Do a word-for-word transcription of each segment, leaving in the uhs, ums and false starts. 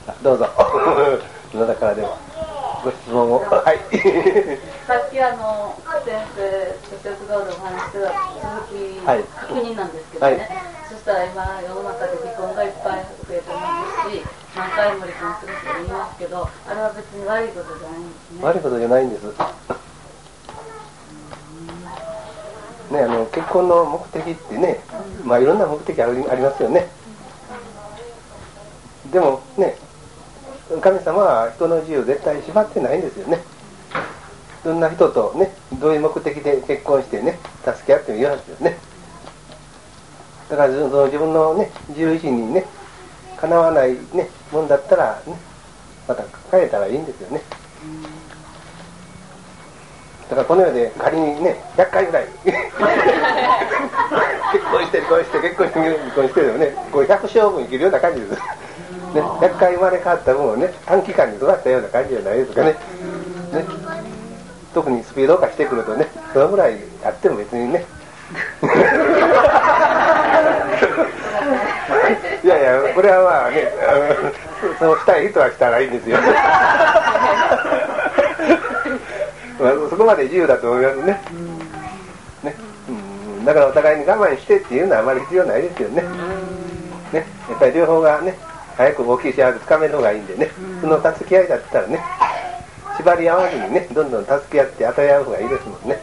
どうぞどなたからでもご質問を。はい。 さっきあの先生直接顔でお話してた続き、はい、確認なんですけどね、はい、そしたら今世の中で離婚がいっぱい増えてますし、何回も離婚する人もいますけど、あれは別に悪いことじゃないんですね。 悪いことじゃないんです。ね、あの結婚の目的ってね、まあいろんな目的あり、ありますよね。でもね、神様は人の自由絶対縛ってないんですよね。どんな人とね、どういう目的で結婚してね、助け合ってもいいわけですよね。だからその自分のね、自由意志にね、かなわないね、もんだったらね、また変えたらいいんですよね。だからこの世で仮にね、ひゃっかいぐらい結婚して離婚して結婚して離婚してでもね、こうひゃく生分生きるような感じです。ね、ひゃっかい生まれ変わった分をね、短期間に育ったような感じじゃないですかね。ね、特にスピード化してくるとね、そのぐらいあっても別にねいやいや、これはまあね、あのそのしたい人はしたらいいんですよまあ、そこまで自由だと思いますね。ね、うん、だからお互いに我慢してっていうのはあまり必要ないですよね。ね、やっぱり両方がね、早く大きい幸せつかめる方がいいんでね、その助け合いだったらね、縛り合わずにね、どんどん助け合って与え合う方がいいですもんね。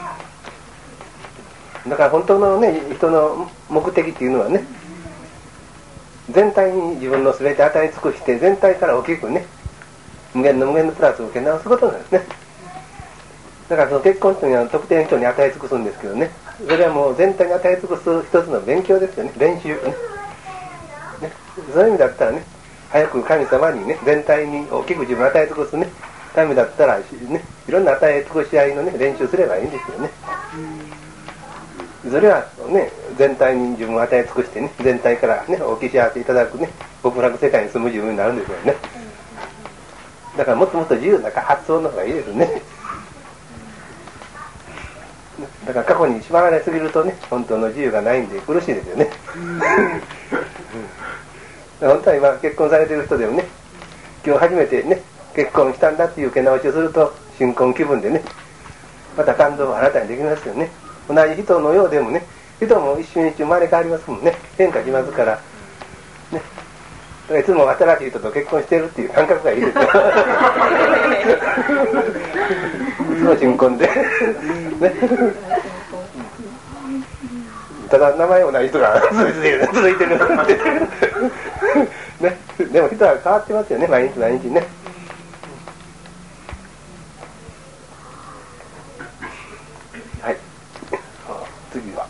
だから本当のね、人の目的っていうのはね、全体に自分の全て与え尽くして全体から大きくね、無限の無限のプラスを受け直すことなんですね。だからその結婚というのは特定の人に与え尽くすんですけどね、それはもう全体に与え尽くす一つの勉強ですよね、練習ね。ね、そういう意味だったらね、早く神様にね、全体に大きく自分を与え尽くすね、ためだったらね、いろんな与え尽くし合いのね、練習すればいいんですよね。それはね、全体に自分を与え尽くしてね、全体からね、大きい幸せいただくね、極楽世界に住む自分になるんですよね。だからもっともっと自由な発想の方がいいですね。だから過去に縛られすぎるとね、本当の自由がないんで苦しいですよね本当は今結婚されている人でもね、今日初めてね、結婚したんだっていう受け直しをすると新婚気分でね、また感動を新たにできますよね。同じ人のようでもね、人も一瞬一瞬生まれ変わりますもんね。変化しますからね。だからいつも新しい人と結婚してるっていう感覚がいいですよいつも新婚でねただ名前もない人が続いてる続いてるね、でも人は変わってますよね、毎日毎日ね。はい、次は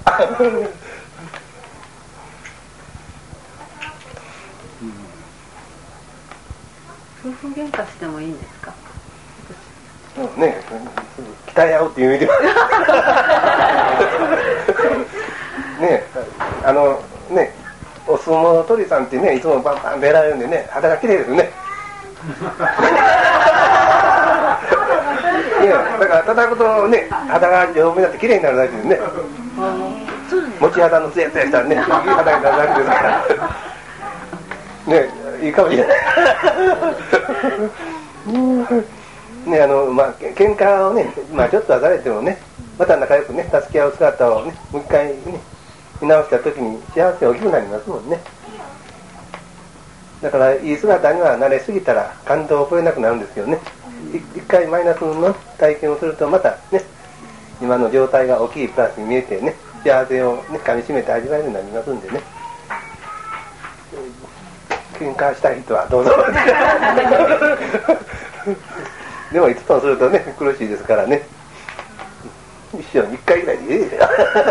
夫婦喧嘩してもいいんですか？ うんね、鍛え合うっていう意味ではね、あのね、お相撲の鳥さんってね、いつもバンバン出られるんでね、肌が綺麗ですねいや、だから叩くとね、肌が丈夫になって綺麗になるらしいですね。持ち肌のツヤツヤしたらね、いい肌になるらしいですからね、いいかもしれないね、あのまあ喧嘩をね、まあちょっとはされてもね、また仲良くね、助け合う姿をね、もう一回ね、見直した時に幸せ大きくなりますもんね。だからいい姿には慣れすぎたら感動を覚えなくなるんですよね。一回マイナスの体験をするとまたね、今の状態が大きいプラスに見えてね、幸せをね、噛み締めて味わえるようになりますんでね。喧嘩したい人はどうぞでもいつもするとね、苦しいですからね、一生に一回ぐらいでいいですよ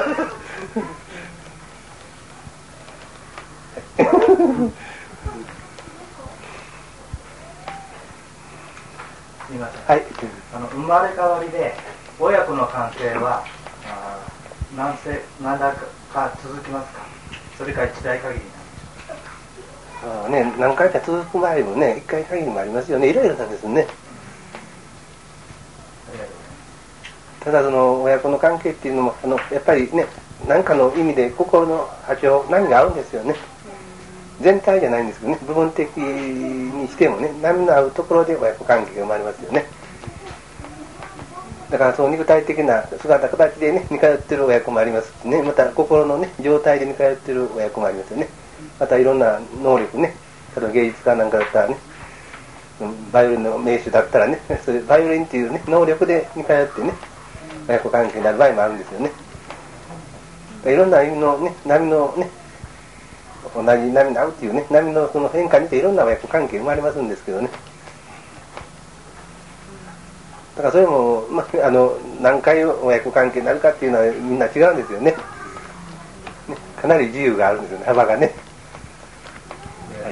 すみません、 はい、 あの生まれ変わりで親子の関係は何世何代か続きますか？それか一代限りあね、何回か続く場合もね、一回限りもありますよね。いろいろなんですね。ただその親子の関係っていうのもあのやっぱりね、何かの意味で心の波長何が合うんですよね。 全体じゃないんですけどね、部分的にしてもね、波の合うところで親子関係が生まれますよね。だからその肉体的な姿形でね似通ってる親子もありますしね、また心のね状態で似通ってる親子もありますよね。またいろんな能力ね、例えば芸術家なんかだったらね、バイオリンの名手だったらね、それバイオリンっていうね能力で似通ってね親子関係になる場合もあるんですよね。いろんな意味のね波のね同じ波に合うっていうね波のその変化にていろんな親子関係生まれますんですけどね。だからそれも、まあ、あの何回親子関係になるかっていうのはみんな違うんですよね。ねかなり自由があるんですよね、幅がね。はい、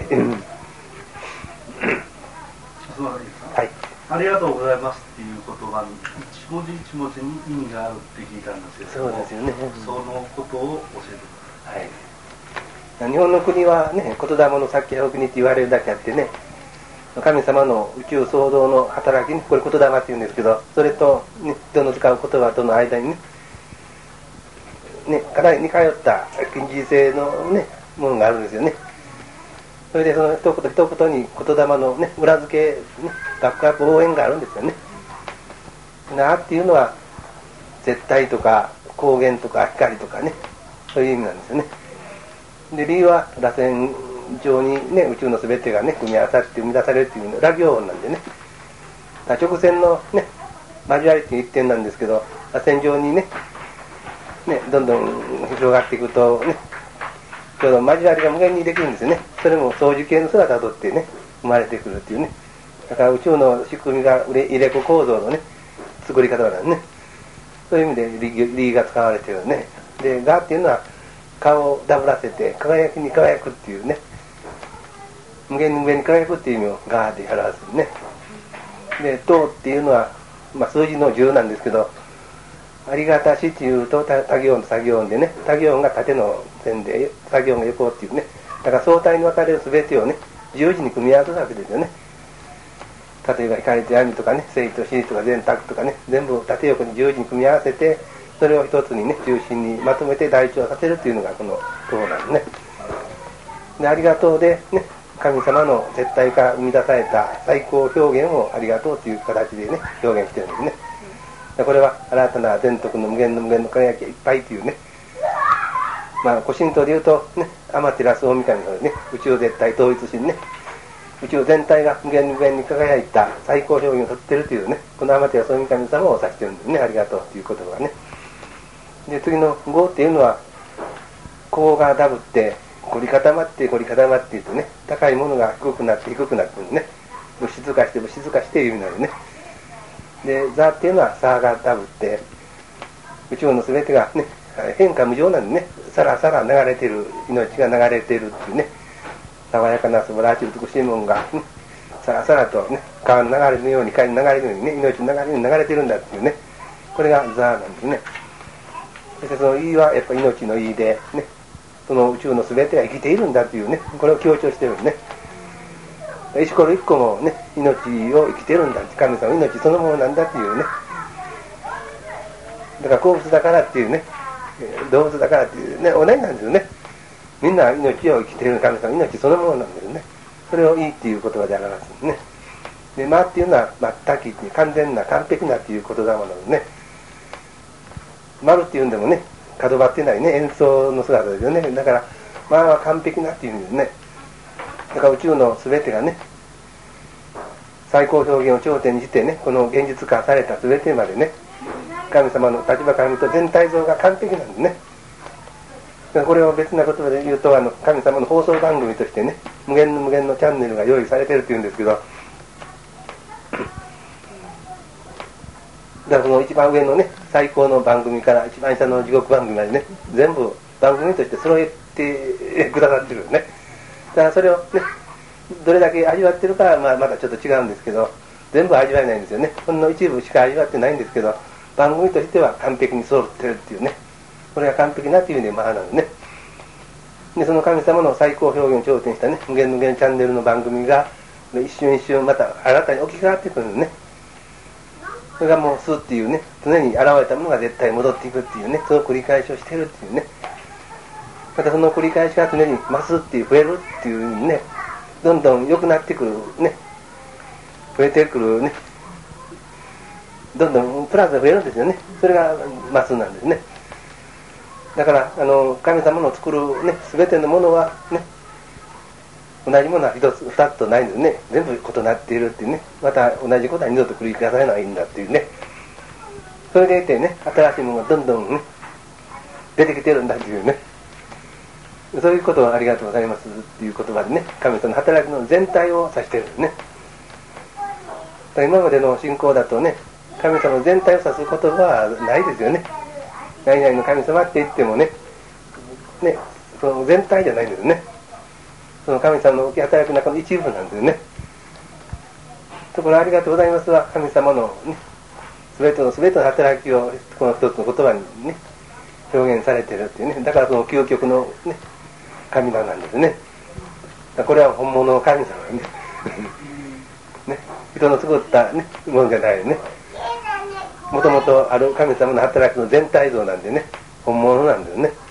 はい、ありがとうございますっていう言葉に一文字一文字に意味があるって聞いたんですけども、 そうですよね、 そのことを教えてください。 はい、日本の国はね、言霊の先や国って言われるだけあってね、神様の宇宙創造の働きね、これ言霊って言うんですけど、それと、ね、人の使う言葉との間にね、ねかなり似通った近似性のねものがあるんですよね。それでその一言一言に言霊のね裏付け、ね、バックアップ応援があるんですよね。なっていうのは絶対とか光源とか光とかね、そういう意味なんですよね。で理由は螺旋状にね宇宙の全てがね組み合わさって生み出されるっていうラ行音なんでね、直線のね交わりっていう一点なんですけど、螺旋状にねねどんどん広がっていくとね、ちょうど交わりが無限にできるんですよね。それも相似形の姿をとってね生まれてくるっていうね。だから宇宙の仕組みが入れ子構造のね作り方なんね。そういう意味で理が使われてるね。でがっていうのは顔をダブらせて輝きに輝くっていうね、無限に無限に輝くっていう意味をガーで表すね。で塔っていうのは、まあ、数字のじゅうなんですけど、ありがたしっていうと多行音と作業音でね、多行音が縦の線で作業音が横っていうね、だから相対に分かれる全てをね十字に組み合わせるわけですよね。例えば光と闇とかね、正と死とか善悪とかね、全部縦横に十字に組み合わせて、それを一つにね中心にまとめて大調させるっていうのがこの塔なんですね。でありがとうでね、神様の絶対から生み出された最高表現をありがとうという形でね表現してるんですね。これは新たな全徳の無限の無限の輝きがいっぱいというね、まあ古神道でいうとねアマテラス大神のね宇宙絶対統一神ね、宇宙全体が無限に無限に輝いた最高表現をとっているというね、このアマテラス大神様を指してるんですね、ありがとうという言葉がね。で次の語っていうのはこうがダブって凝り固まって凝り固まっているとね、高いものが低くなって低くなってるんですね。物質化して物質化していう意味なのね。で座っていうのは差がダブって宇宙の全てがね変化無常なんでね、さらさら流れてる命が流れてるっていうね、爽やかな素晴らしい美しいものが、ね、さらさらとね川の流れのように海の流れのようにね命の流れのように流れてるんだっていうね、これが座なんですね。そしてその意はやっぱ命の意でね、その宇宙の全てが生きているんだというね、これを強調してるんですね。石ころ一個もね命を生きてるんだって、神様の命そのものなんだっていうね。だから鉱物だからっていうね、動物だからっていうね同じなんですよね。みんな命を生きている神様の命そのものなんですね。それをいいっていう言葉で表すんですね。で魔っていうのは全くっていう完全な完璧なっていう言霊なのでね、丸っていうんでもね角張ってないね演奏の姿ですよね。だから魔は完璧なっていうんですね。だから宇宙の全てがね最高表現を頂点にしてね、この現実化された全てまでね神様の立場から見ると全体像が完璧なんですね。これを別な言葉で言うとあの神様の放送番組としてね無限の無限のチャンネルが用意されてるっていうんですけど、だからその一番上のね最高の番組から一番下の地獄番組までね全部番組として揃えてくださってるね。だからそれをねどれだけ味わってるかはまあまたちょっと違うんですけど、全部味わえないんですよね。ほんの一部しか味わってないんですけど、番組としては完璧に揃ってるっていうね、これが完璧なっていう意味でまあなのね。でその神様の最高表現を頂点したね無限無限チャンネルの番組が一瞬一瞬また新たに置き換わってくるんですね。それがもうスっていうね常に現れたものが絶対戻っていくっていうね、その繰り返しをしてるっていうね。 またその繰り返しが常に増すっていう、増えるっていう風にね、どんどん良くなってくるね、増えてくるね、どんどんプラスが増えるんですよね。それが増すなんですね。だからあの神様の作るね、全てのものはね、同じものは一つ二つとないんですね。全部異なっているっていうね、また同じことは二度と繰り返されないんだっていうね、それでいてね、新しいものがどんどんね出てきてるんだっていうね、そういうことをありがとうございますっていう言葉でね、神様の働きの全体を指してるんですね。今までの信仰だとね、神様の全体を指す言葉はないですよね。何々の神様って言ってもね、ね、その全体じゃないんですね。その神様の働きの中の一部なんですよね。ところありがとうございますは、神様のね、すべてのすべての働きをこの一つの言葉にね、表現されているっていうね。だからその究極のね、神様なんですね。これは本物の神様なんです。ね、人の作った、ね、ものじゃないよね。もともとある神様の働きの全体像なんでね、本物なんですね。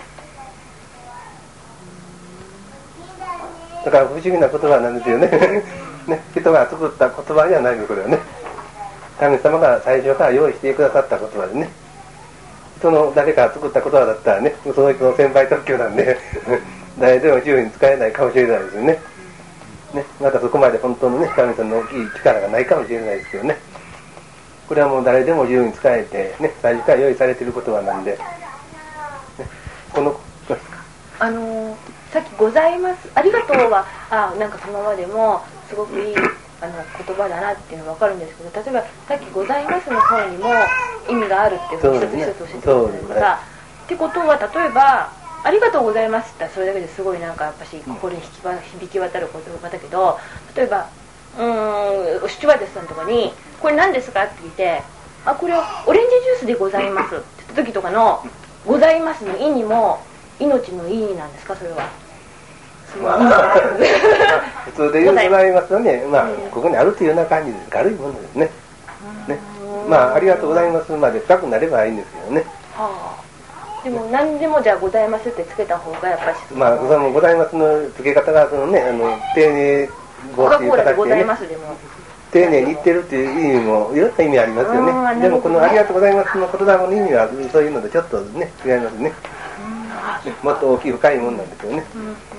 だから不思議な言葉なんですよね。ね、人が作った言葉じゃないの、これはね。神様が最初から用意してくださった言葉でね。人の誰かが作った言葉だったらね、その人の先輩特許なんで誰でも自由に使えないかもしれないですよね。ね、またそこまで本当のね、神様の大きい力がないかもしれないですけどね。これはもう誰でも自由に使えてね、最初から用意されている言葉なんで、ね、このあのー、さっきございます、ありがとうは、あ、なんかそのままでもすごくいいあの言葉だなっていうのが分かるんですけど、例えばさっきございますの方にも意味があるっていうふうに一つ一つ教えてくださるんですが、ってことは例えばありがとうございますってそれだけですごいなんかやっぱし心に響き渡る言葉だけど、例えばうーんスチュワーデスさんとかにこれ何ですかって聞いて、あ、これはオレンジジュースでございますって言った時とかのございますの意味も命の意味なんですか、それは。 まあ、普通で言うございますとね、まあ、ここにあるというような感じです。軽いものですね。ね、まあ、ありがとうございますまで深くなればいいんですけどね。はあ、でも何でもじゃあございますってつけた方がやっぱり、 まあ、そのございますのつけ方がそのね、あの丁寧語っていう形でね、丁寧に言ってるっていう意味もいろんな意味ありますよね。でもこのありがとうございますの言霊の意味はそういうのでちょっとね違いますね。もっと大きい深いもんなんですよね。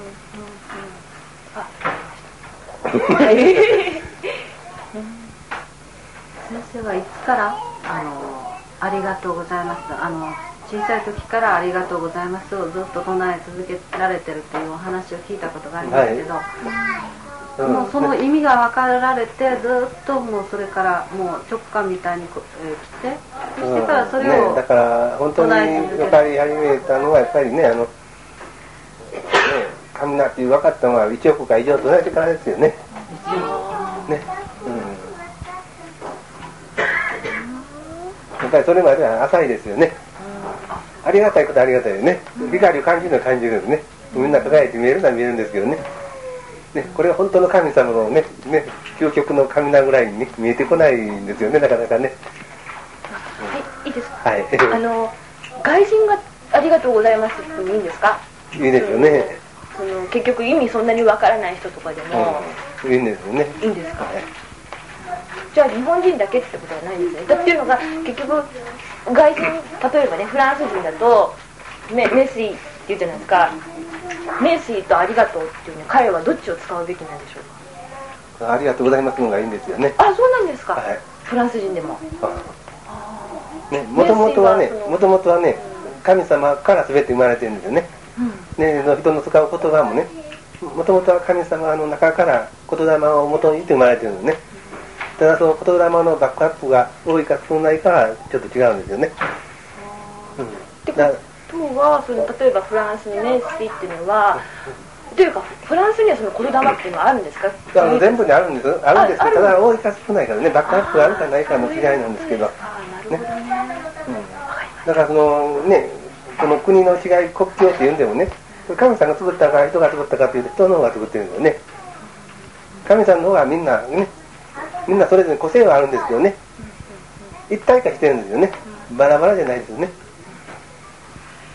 先生はいつからあのありがとうございますあの小さい時からありがとうございますをずっと唱え続けられてるというお話を聞いたことがありますけど、はい、もうその意味が分かられてずっともうそれからもう直感みたいに、えー、来てそしてからそれを、 ね、だから本当に分かり始めたのはやっぱりね、あのね神だって分かったのはいちおくか以上唱えてからですよね。ね、うん、やっぱりそれまでは浅いですよね。ありがたいことはありがたいよね。光を感じるのは感じるんですね。みんな輝いて見えるのは見えるんですけどね。ね、これは本当の神様のね、ね、究極の神なぐらいに、ね、見えてこないんですよね、なかなかね。 はい、いいですか。 はい。 あの外人がありがとうございますって言ってもいいんですか。 いいですよね。 その結局意味そんなにわからない人とかでも、 うん、いいんですよね。 いいんですか。はい、じゃあ日本人だけってことはないんですね。だっていうのが結局外人、例えばねフランス人だとメメスイって言うじゃないですか。メスイとありがとうっていうね、彼はどっちを使うべきなんでしょうか。 ありがとうございますのがいいんですよね。 あ、そうなんですか。はい、フランス人でも。 ね、もともとはね、もともとはね、神様から全て生まれてるんですよね。うん、ね、人の使う言葉もね、もともとは神様の中から言霊を元に言って生まれてるんですね。ただその言霊のバックアップが多いか少ないかはちょっと違うんですよね。 うん、ってことはその例えばフランスのメッシっていうのは、というかフランスにはその言霊っていうのはあるんですか。 あの全部にあるんです。あるんですけど、ただ多いか少ないからね、バックアップがあるかないかの違いなんですけど。 ああ、なるほどね。 ね、うん、だからそのね、この国の違い、国境っていうんでもね、神さんが作ったか人が作ったかというと人の方が作ってるんですよね。神さんの方がみんなね、みんなそれぞれ個性はあるんですけどね、一体化してるんですよね。バラバラじゃないですよね。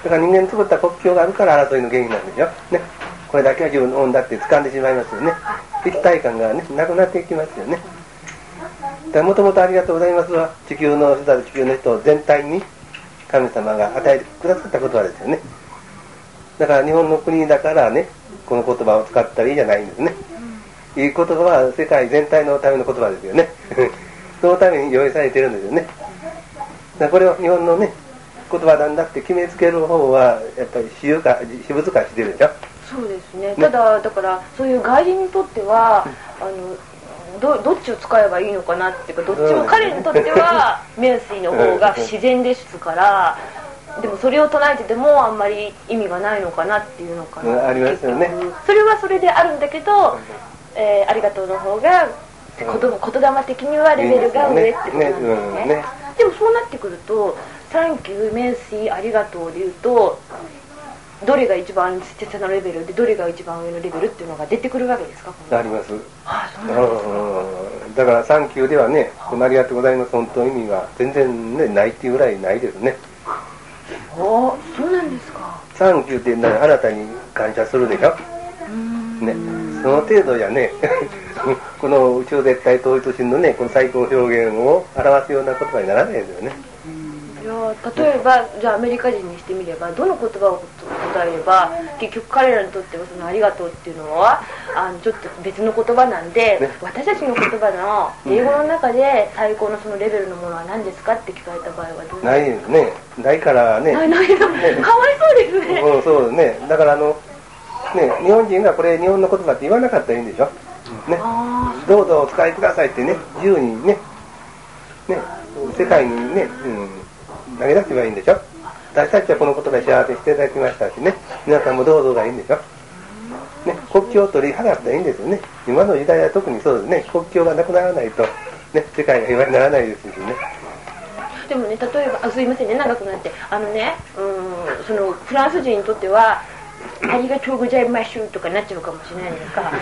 だから人間作った国境があるから争いの原因なんですよ、ね、これだけは自分のもんだって掴んでしまいますよね。一体感がねなくなっていきますよね。もともとありがとうございますは地球の人たち地球の人全体に神様が与えてくださった言葉ですよね。だから日本の国だからねこの言葉を使ったらいいじゃないんですね。いい言葉は世界全体のための言葉ですよねそのために用意されてるんですよね。だからこれを日本のね言葉なんだって決めつける方はやっぱり私有化私物化してるでしょ。 そうですね。ただだからそういう外人にとっては、うん、あの ど, どっちを使えばいいのかなっていうか、どっちも彼にとっては名水の方が自然ですから、でもそれを唱えててもあんまり意味がないのかなっていうのかな、 ありますよね。 それはそれであるんだけど、えー、ありがとうの方が言霊的にはレベルが上ってことなんですね。ねねでもそうなってくるとサンキュー、名水、ありがとうでいうとどれが一番下のレベルでどれが一番上のレベルっていうのが出てくるわけですか？ あります。 ああ、そうなんですね。だからサンキューではね、このありがとうございます本当の意味が全然、ね、ないっていうぐらいないですね。 ああ、そうなんですか。 サンキューって何、あなたに感謝するでしょ。ね、その程度じゃねこの宇宙絶対統一心のねこの最高表現を表すような言葉にならないですよね。 いや例えばじゃあアメリカ人にしてみればどの言葉を答えれば結局彼らにとってはそのありがとうっていうのはあのちょっと別の言葉なんで、ね、私たちの言葉の英語の中で最高のそのレベルのものは何ですかって聞かれた場合はどうないですね。ないからね。 ないないかわいそうですね。 うん、そうですね。だからあのね日本人がこれ日本の言葉って言わなかったらいいんでしょ。ね、どうぞお使いくださいってね自由にねね世界にね、うん投げ出せばいいんでしょ。私たちはこの言葉で幸せしていただきましたしね、皆さんもどうぞがいいんでしょ、ね、国境を取り払ったらいいんですよね。今の時代は特にそうですね。国境がなくならないと、ね、世界が平和にならないですしね。 でもね、例えばあすいませんね長くなってあのねうんそのフランス人にとってはありがとうございますとかなっちゃうかもしれないですか。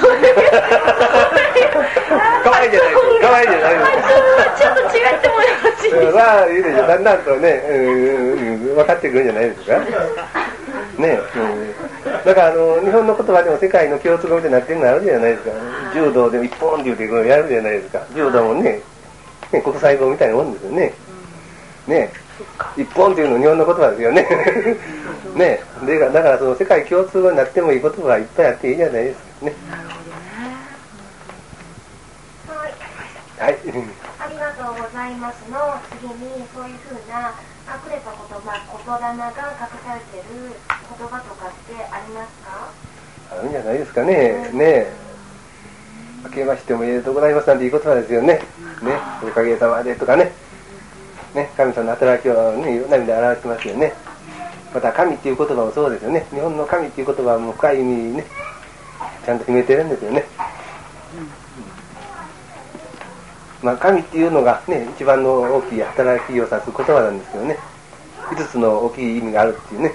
かわいいじゃないですか。かわいいじゃないですか。 ちょっと違ってもよろしいですか。 まあいいでしょ。だんだんとね、うん、分かってくるんじゃないですか。ね、うん、だからあの日本の言葉でも世界の共通語みたいになってるのあるじゃないですか。柔道でも一本って言うてやるじゃないですか。柔道もね、ね国際語みたいなもんですよね。ね、一本っていうの日本の言葉ですよね。ね、でだからその世界共通語になってもいい言葉がいっぱいあっていいじゃないですかね。 なるほどね。 はい。 ありがとうございますの次にそういうふうな隠れた言葉、言霊が隠されている言葉とかってありますか？ あるんじゃないですかね。ね、明けましておめでとうございますなんていい言葉ですよね。ね、おかげさまでとかね。ね、神様の働きをね、いろんな意味で表してますよね。また神っていう言葉もそうですよね。日本の神っていう言葉も深い意味にね、ちゃんと秘めてるんですよね。まあ、神っていうのがね、一番の大きい働きを指す言葉なんですけどね、いつつの大きい意味があるっていうね。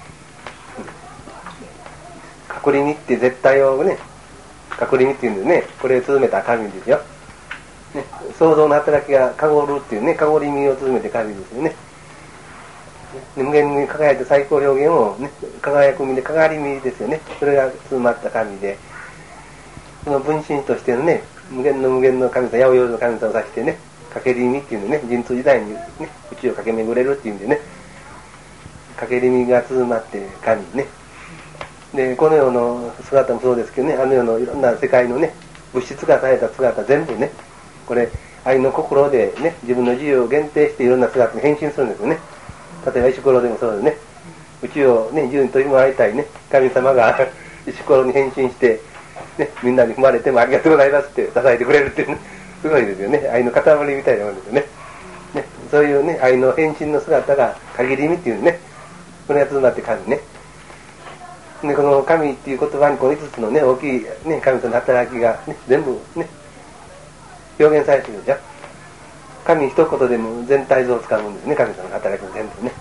隠れ身って絶対をね、隠れ身っていうんですね。これを綴めた神ですよ。ね、創造の働きがかごるっていうね、かごり身を綴めて神ですよね。無限に輝いた最高表現を、ね、輝く身でかがり身ですよね。それが詰まった神で、その分身としてのね、無限の無限の神様、八百万の神様を指してね、かけり身っていうのね、神通時代に、ね、宇宙を駆け巡れるっていうんでね、かけり身が詰まって神ね。で、この世の姿もそうですけどね、あの世のいろんな世界のね、物質化された姿全部ね、これ愛の心でね、自分の自由を限定していろんな姿に変身するんですよね。例えば石ころでもそうですね。宇宙をね、自由に取り回りたいね、神様が石ころに変身して、ね、みんなに踏まれてもありがとうございますって支えてくれるっていうね、すごいですよね。愛の塊みたいなもんですよね。ね、そういうね、愛の変身の姿が限り身っていうね、これが詰まって神ね。で、この神っていう言葉にこのいつつのね、大きいね、神との働きがね、全部ね、表現されてるじゃん。神一言でも全体像をつかむんですね、神様の働きも全部ね。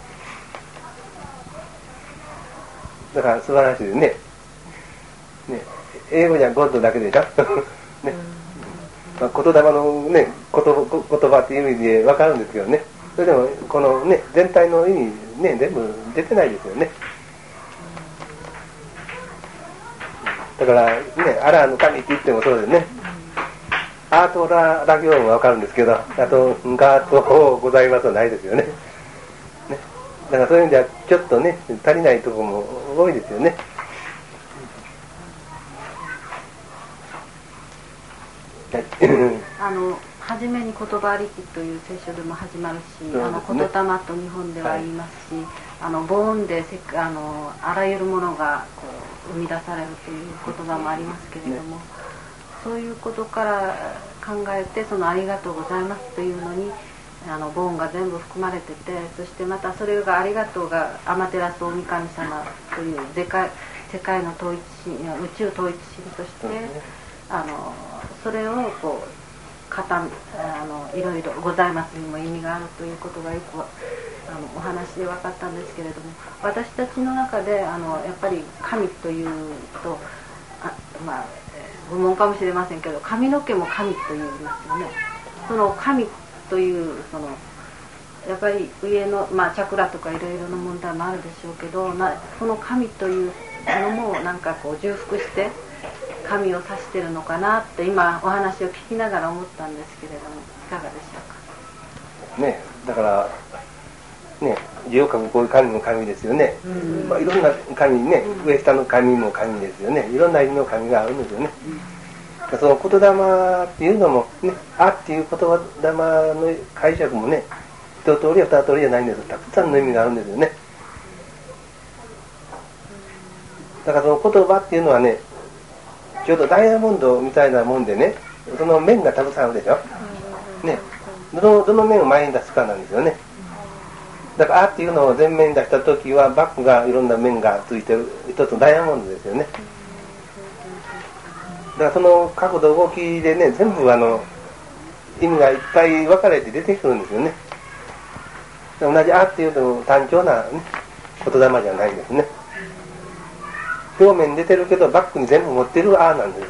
だから素晴らしいですね。ね、英語じゃゴッドだけでしょ。ね、まあ、言霊のね、言葉、言葉っていう意味で分かるんですけどね。それでもこのね、全体の意味ね全部出てないですよね。だからね、アラーの神って言ってもそうですね。アートララ行もわかるんですけど、あとガートございますはないですよね。ね、だからそういう意味ではちょっとね足りないところも多いですよね。 あの初めに言葉ありきという聖書でも始まるし、 ね、 あの言霊と日本では言いますし、はい、あの母音でせあのあらゆるものがこう生み出されるという言葉もありますけれども、ね、そういうことから考えてそのありがとうございますというのにあの母音が全部含まれてて、そしてまたそれがありがとうがアマテラス大神様という世界、世界の統一神、宇宙統一神として、ね、あのそれをこうかたあのいろいろございますにも意味があるということがよくあのお話で分かったんですけれども、私たちの中であのやっぱり神というとあまあ愚問かもしれませんけど、髪の毛も神というんですよね。その神というそのやっぱり上の、まあ、チャクラとかいろいろな問題もあるでしょうけど、なその神というのもなんかこう重複して神を指してるのかなって今お話を聞きながら思ったんですけれども、いかがでしょうか。 ね、だからね、字を書くこういう神も神ですよね。まあ、いろんな神ね、上下の神も神ですよね。いろんな意味の神があるんですよね。その言霊っていうのもね、あっていう言葉霊の解釈もね、一通りや二通りじゃないんです。たくさんの意味があるんですよね。だからその言葉っていうのはね、ちょうどダイヤモンドみたいなもんでね、その面がたくさんあるでしょ。ね、どのどの面を前に出すかなんですよね。だからあっていうのを前面に出した時はバックがいろんな面がついてる一つのダイヤモンドですよね。だからその角度動きでね、全部あの意味がいっぱい分かれて出てくるんですよね。同じあっていうの単調な、ね、言霊じゃないんですね。表面に出てるけどバックに全部持ってるあなんです。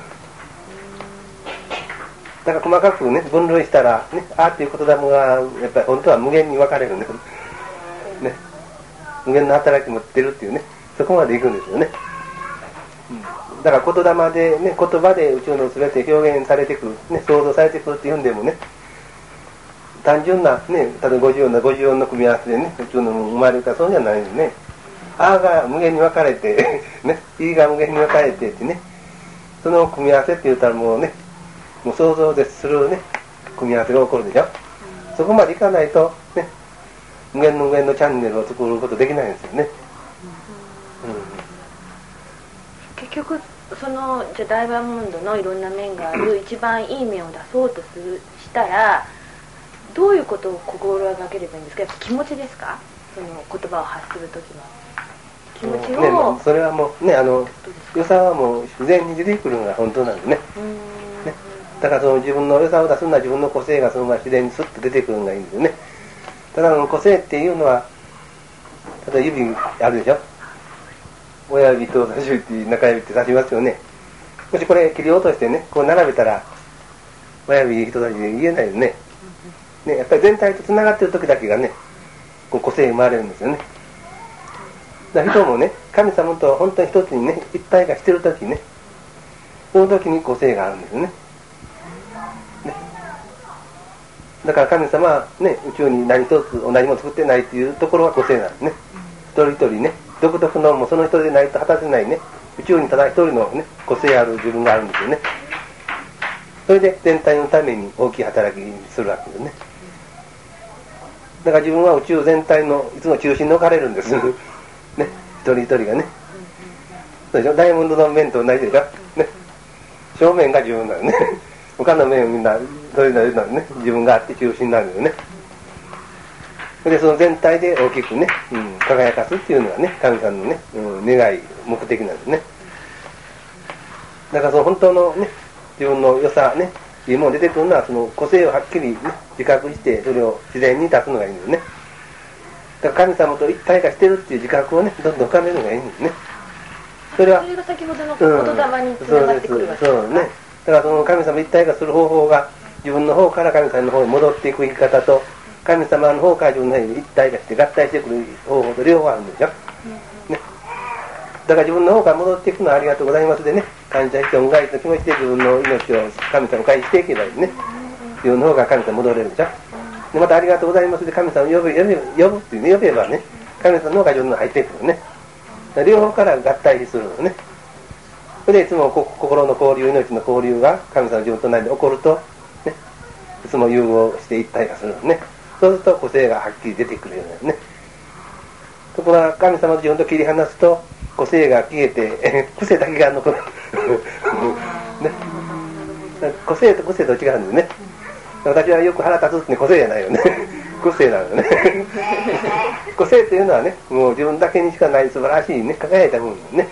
だから細かくね分類したらね、あっていう言霊がやっぱり本当は無限に分かれるんですね。無限の働き持ってるっていうね、そこまでいくんですよね。うん、だから言霊でね、言葉で宇宙の全て表現されてくる、ね、想像されてくるっていうんでもね、単純なね、例えばごじゅう音のごじゅう音の組み合わせでね、宇宙の生まれるかそうじゃないんですね。あが無限に分かれてね、いが無限に分かれてってね、その組み合わせって言ったらもうね、もう想像を絶するね組み合わせが起こるでしょ。そこまでいかないとね、無限の無限のチャンネルを作ることできないんですよね。うんうん、 結局そのじゃダイヤモンドのいろんな面がある一番いい面を出そうとするしたらどういうことを心がければいいんですか。やっぱ気持ちですか。その言葉を発するときの気持ちを、 ね、それはもうね、あの良さはもう自然に出てくるのが本当なんですね。ね、だからその自分の良さを出すのは自分の個性がそのまま自然にスッと出てくるのがいいんですよね。ただの個性っていうのは、例えば指あるでしょ。親指と人差し指って中指って指しますよね。もしこれ切り落としてね、こう並べたら親指人差し指言えないよね。ね、やっぱり全体とつながってる時だけがね、こう個性生まれるんですよね。だから人もね、神様と本当に一つにね、一体化してる時ね、その時に個性があるんですよね。ね、だから神様はね、宇宙に何一つ同じもの作ってないっていうところが個性なんですね。一人一人ね、独特のもうその人でないと果たせないね、宇宙にただ一人のね、個性ある自分があるんですよね。それで全体のために大きい働きするわけですね。だから自分は宇宙全体のいつも中心に置かれるんですね、一人一人がね。そうでしょ、ダイヤモンドの面と同じでしょ、ね、正面が自分なんですね。他の面はみんなそれぞれなんですね、自分があって中心なんですよね。でその全体で大きくね、うん、輝かすっていうのがね、神様のね、うん、願い目的なんですね。だからその本当のね、自分の良さね、いいもの出てくるのはその個性をはっきり、ね、自覚してそれを自然に出すのがいいんですね。だから神様と一体化してるっていう自覚をね、どんどん深めるのがいいんですね。それはそれが先ほどの言霊につながってくるわけですか。 そうね。だからその神様一体化する方法が自分の方から神様の方に戻っていく生き方と、 神様の方から自分の方に一体化して合体してくる方法と両方あるんでしょ、ね、だから自分の方から戻っていくのはありがとうございますでね、感謝して恩返しの気持ちで自分の命を神様に返していけばいいね。自分の方から神様に戻れるでしょ。でまたありがとうございますで神様を呼ぶ、呼ぶ、呼ぶっていうね、呼べばね、神様の方から自分の入っていくのね。両方から合体するのね。それでいつも心の交流、命の交流が神様の自分と内で起こると、ね、いつも融合して一体化するのね。そうすると個性がはっきり出てくるようになるね。ところが神様と自分と切り離すと個性が消えて癖だけが残る、ね、個性と癖と違うんですね。私はよく腹立つって個性じゃないよね癖なのね個性というのはね、もう自分だけにしかない素晴らしいね、輝いた部分ですね。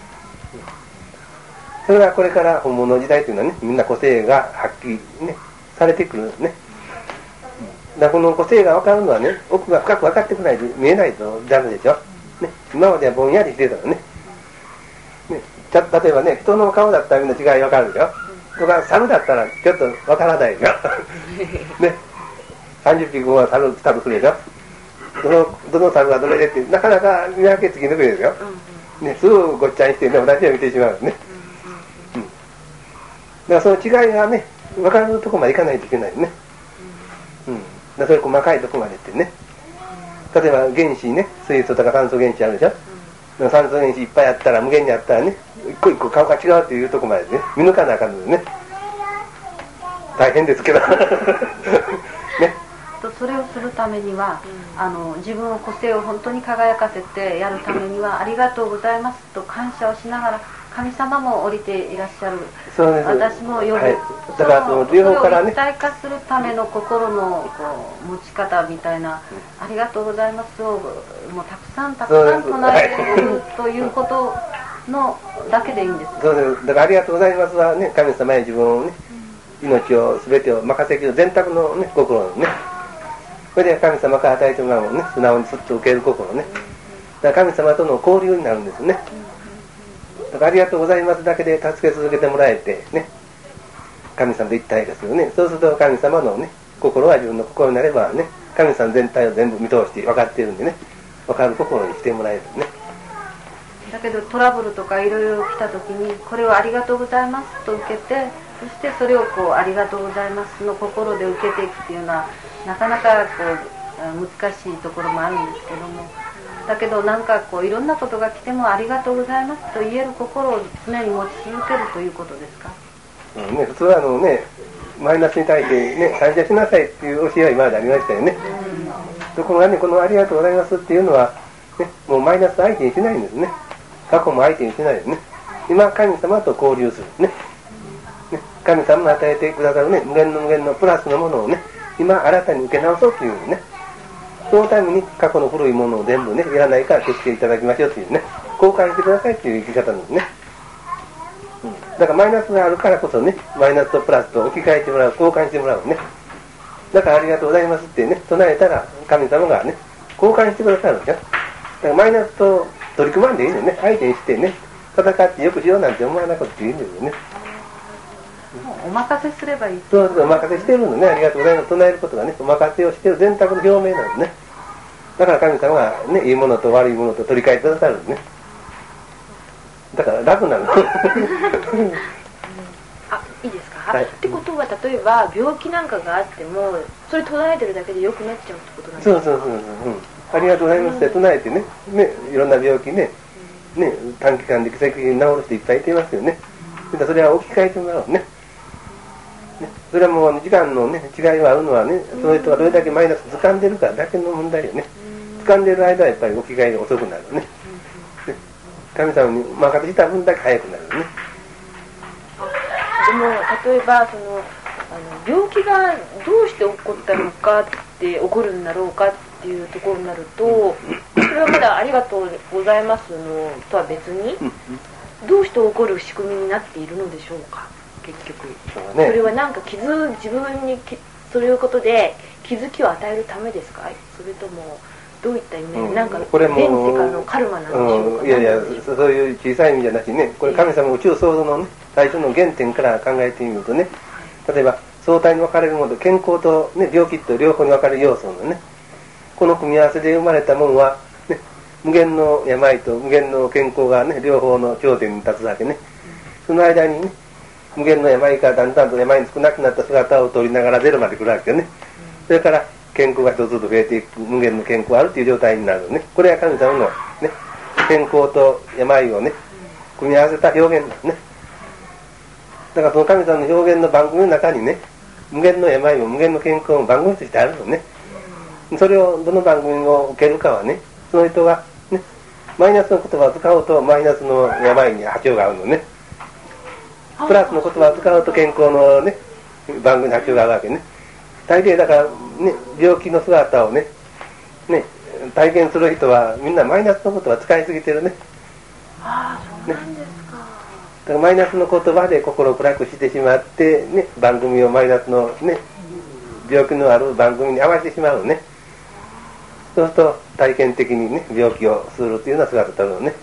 それがこれから本物の時代というのはね、みんな個性がはっきりねされてくるんですね。だからこの個性が分かるのはね、奥が深く分かってこないと見えないとダメでしょ、ね、今まではぼんやりしてたらね、ね、例えばね、人の顔だったらみんな違い分かるでしょ、とか猿だったらちょっと分からないでしょね、さんじゅっぴきは猿来たとするでしょ、どのどの猿がどれでってなかなか見分けつきにくいですよ、ね、すぐごっちゃにしてね、同じように見てしまうんですね、うん、だからその違いがね分かるところまでいかないといけないね、うん、だそういう細かいところまでってね、例えば原子ね、水素とか酸素原子あるでしょ、うん、酸素原子いっぱいあったら無限にあったらね、一個一個顔が違うというところまでね見抜かなあかんのでね、大変ですけどね。 それをするためには、うん、あの自分の個性を本当に輝かせてやるためにはありがとうございますと感謝をしながら、神様も降りていらっしゃる、 そうです、 私も呼ぶ、はい、 だからその両方からね、 それを一体化するための心のこう持ち方みたいな、うん、ありがとうございますをもうたくさんたくさん唱えているということのだけでいいんです。 そうです。だからありがとうございますはね、神様へ自分をね、命を全てを任せきる全託のね心のね、それで神様から与えてもらうのをね、素直にすっと受ける心ね、だから神様との交流になるんですね。だからありがとうございますだけで助け続けてもらえてね、神様と一体ですよね。そうすると神様のね心は自分の心になればね、神様全体を全部見通して分かっているんでね、分かる心にしてもらえるね。 だけどトラブルとかいろいろ来た時にこれをありがとうございますと受けて、そしてそれをこうありがとうございますの心で受けていくっていうのはなかなかこう難しいところもあるんですけども、だけどなんかこういろんなことが来てもありがとうございますと言える心を常に持ち続けるということですか。 うんね、普通はあのね、マイナスに対してね感謝しなさいっていう教えは今までありましたよね。うん、ところがね、このありがとうございますっていうのは、ね、もうマイナス相手にしないんですね。過去も相手にしないですね。今神様と交流するね。ね、神様が与えてくださるね、無限の無限のプラスのものをね、今新たに受け直そうというね、そのために過去の古いものを全部ね、いらないから消していただきましょうというね、交換してくださいという生き方なんですね。うん、だからマイナスがあるからこそね、マイナスとプラスと置き換えてもらう、交換してもらうね。だからありがとうございますってね、唱えたら神様がね、交換してくださるんですよ。だからマイナスと取り組まんでいいのね、相手にしてね、戦ってよくしようなんて思わなくていいんですよね。 もうお任せすればいい。 そうそう、お任せしてるのね、ありがとうございます唱えることがね、お任せをしてる全託の表明なのね。だから神様がね、いいものと悪いものと取り替えてくださるのね。だから楽なの。 あ、いいですか、はい、ってことは例えば病気なんかがあってもそれ唱えてるだけで良くなっちゃうってことなんですか。 そうそうそうそう、うん、ありがとうございますって唱えてね、ね、いろんな病気ね、ね、短期間で奇跡的に治る人いっぱいいていますよね。それは置き換えてもらうね。それはもう時間のね違いはあるのはね、その人がどれだけマイナス掴んでるかだけの問題よね。掴んでる間はやっぱり置き換えが遅くなるね。神様に任せした分だけ早くなるね。 でも例えばそのあの病気がどうして起こったのかって起こるんだろうかっていうところになると、それはまだありがとうございますのとは別にどうして起こる仕組みになっているのでしょうか。結局 そ,、ね、それはなんか気づ自分にそういうことで気づきを与えるためですか、それともどういった意味で、うん、なんか前世からのカルマなんでしょうか、うん、いやいやそういう小さい意味じゃなしにね、これ神様宇宙創造のね最初の原点から考えてみるとね、例えば相対に分かれるものと、健康と、ね、病気と両方に分かれる要素のね、この組み合わせで生まれたものは、ね、無限の病と無限の健康がね、両方の頂点に立つわけね。その間にね、無限の病からだんだんと病に少なくなった姿を取りながらゼロまで来るわけよね。それから健康が一つずつ増えていく、無限の健康があるという状態になるね。これは神様のね、健康と病をね、組み合わせた表現なんですね。だからその神様の表現の番組の中にね、無限の病も無限の健康も番組としてあるのね。それをどの番組を受けるかはね、その人がね、マイナスの言葉を使うとマイナスの病に波長が合うのね。プラスの言葉を使うと健康のね、番組に波長が合うわけね。大抵だからね、病気の姿をね、ね、体験する人はみんなマイナスの言葉を使いすぎてるね。 ああ、そうなんですか。 だからマイナスの言葉で心を暗くしてしまってね、番組をマイナスのね、病気のある番組に合わせてしまうのね。そうすると体験的にね、病気をするというような姿を取るのね。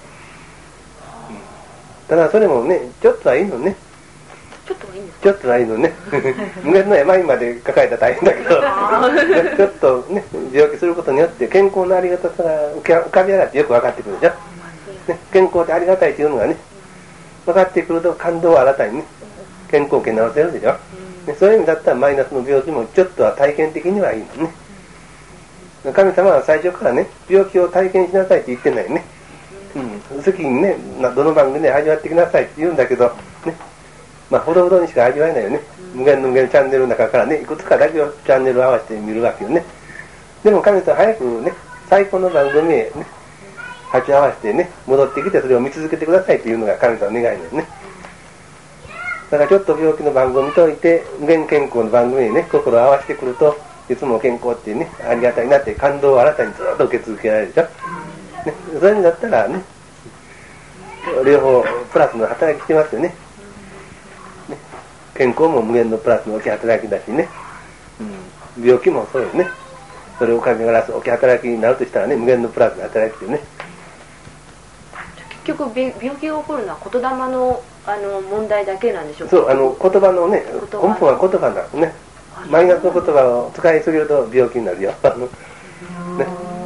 ただそれもね、ちょっとはいいのね。 ちょっとはいいんですか。 ちょっとはいいのね。無限の病まで抱えたら大変だけど、ちょっとね、病気することによって健康のありがたさが浮かび上がってよく分かってくるでしょ。ね、健康ってありがたいというのがね、分かってくると感動を新たにね、健康を受け直せるでしょ。ね、そういう意味だったらマイナスの病気もちょっとは体験的にはいいのね。神様は最初からね、病気を体験しなさいって言ってないね。うん、好きにね、どの番組で味わってきなさいって言うんだけど、ね、まあほどほどにしか味わえないよね。無限の無限チャンネルの中からね、いくつかだけをチャンネルを合わせて見るわけよね。でも神様は早くね、最高の番組へね、鉢合わせてね、戻ってきてそれを見続けてくださいっていうのが神様の願いなのね。だからちょっと病気の番組見といて、無限健康の番組にね、心を合わせてくると、いつも健康ってね、ありがたいなって感動を新たにずっと受け続けられるでしょ。ね、そういう意味だったらね、両方プラスの働きしてますよね。ね、健康も無限のプラスの起き働きだしね、うん、病気もそうよね。それをかけがらす起き働きになるとしたらね、無限のプラスの働きでね。 結局病気が起こるのは言霊のあの問題だけなんでしょうか。 そう、あの言葉のね、根本は言葉なのね。マイナスの言葉を使いすぎると病気になるよ。ね、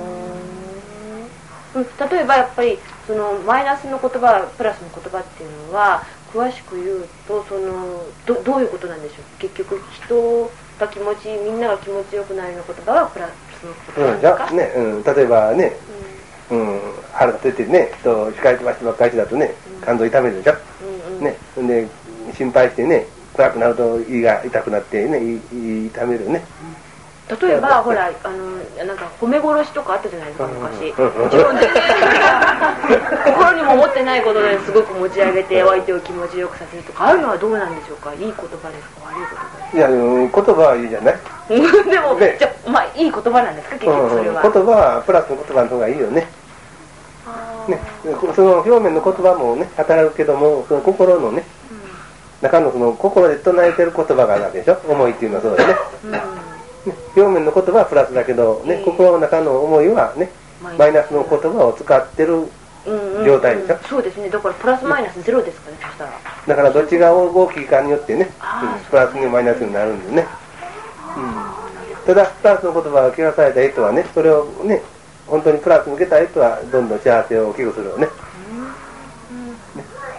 例えばやっぱりそのマイナスの言葉プラスの言葉っていうのは詳しく言うとその ど, どういうことなんでしょう。結局人が気持ちみんなが気持ちよくなるような言葉はプラスの言葉なんですか。 うん、ね、うん、例えばね、うん、腹が出てね、人控えてましてばっかりだとね、肝臓痛めるでしょ。うんうん、ね、で心配してね、暗くなると胃が痛くなってね、胃痛めるね。 例えばほらあのなんか褒め殺しとかあったじゃないですか昔。もちろん心にも思ってないことですごく持ち上げてお相手を気持ちよくさせるとかあるのはどうなんでしょうか。いい言葉ですか悪い言葉ですか。 いや、言葉はいいじゃない。 でも、ね、じゃあまあいい言葉なんですか結局それは。 うん、言葉はプラスの言葉の方がいいよね。ね、その表面の言葉もね働くけども、その心のね、うん、中のその心で唱えてる言葉があるわけでしょ。思いっていうのはそうだよね。うん、ね、表面の言葉はプラスだけど、ね、心の中の思いはね、マイナスの言葉を使ってる状態でしょ。 うんうんうん、そうですね。だからプラスマイナスゼロですかね、そしたら。 だからどっちが大きいかによってね、うん、プラスにマイナスになるんでね。うん、ただプラスの言葉を聞かされた人はね、それをね、本当にプラスに受けた人はどんどん幸せを大きくするよね。ね、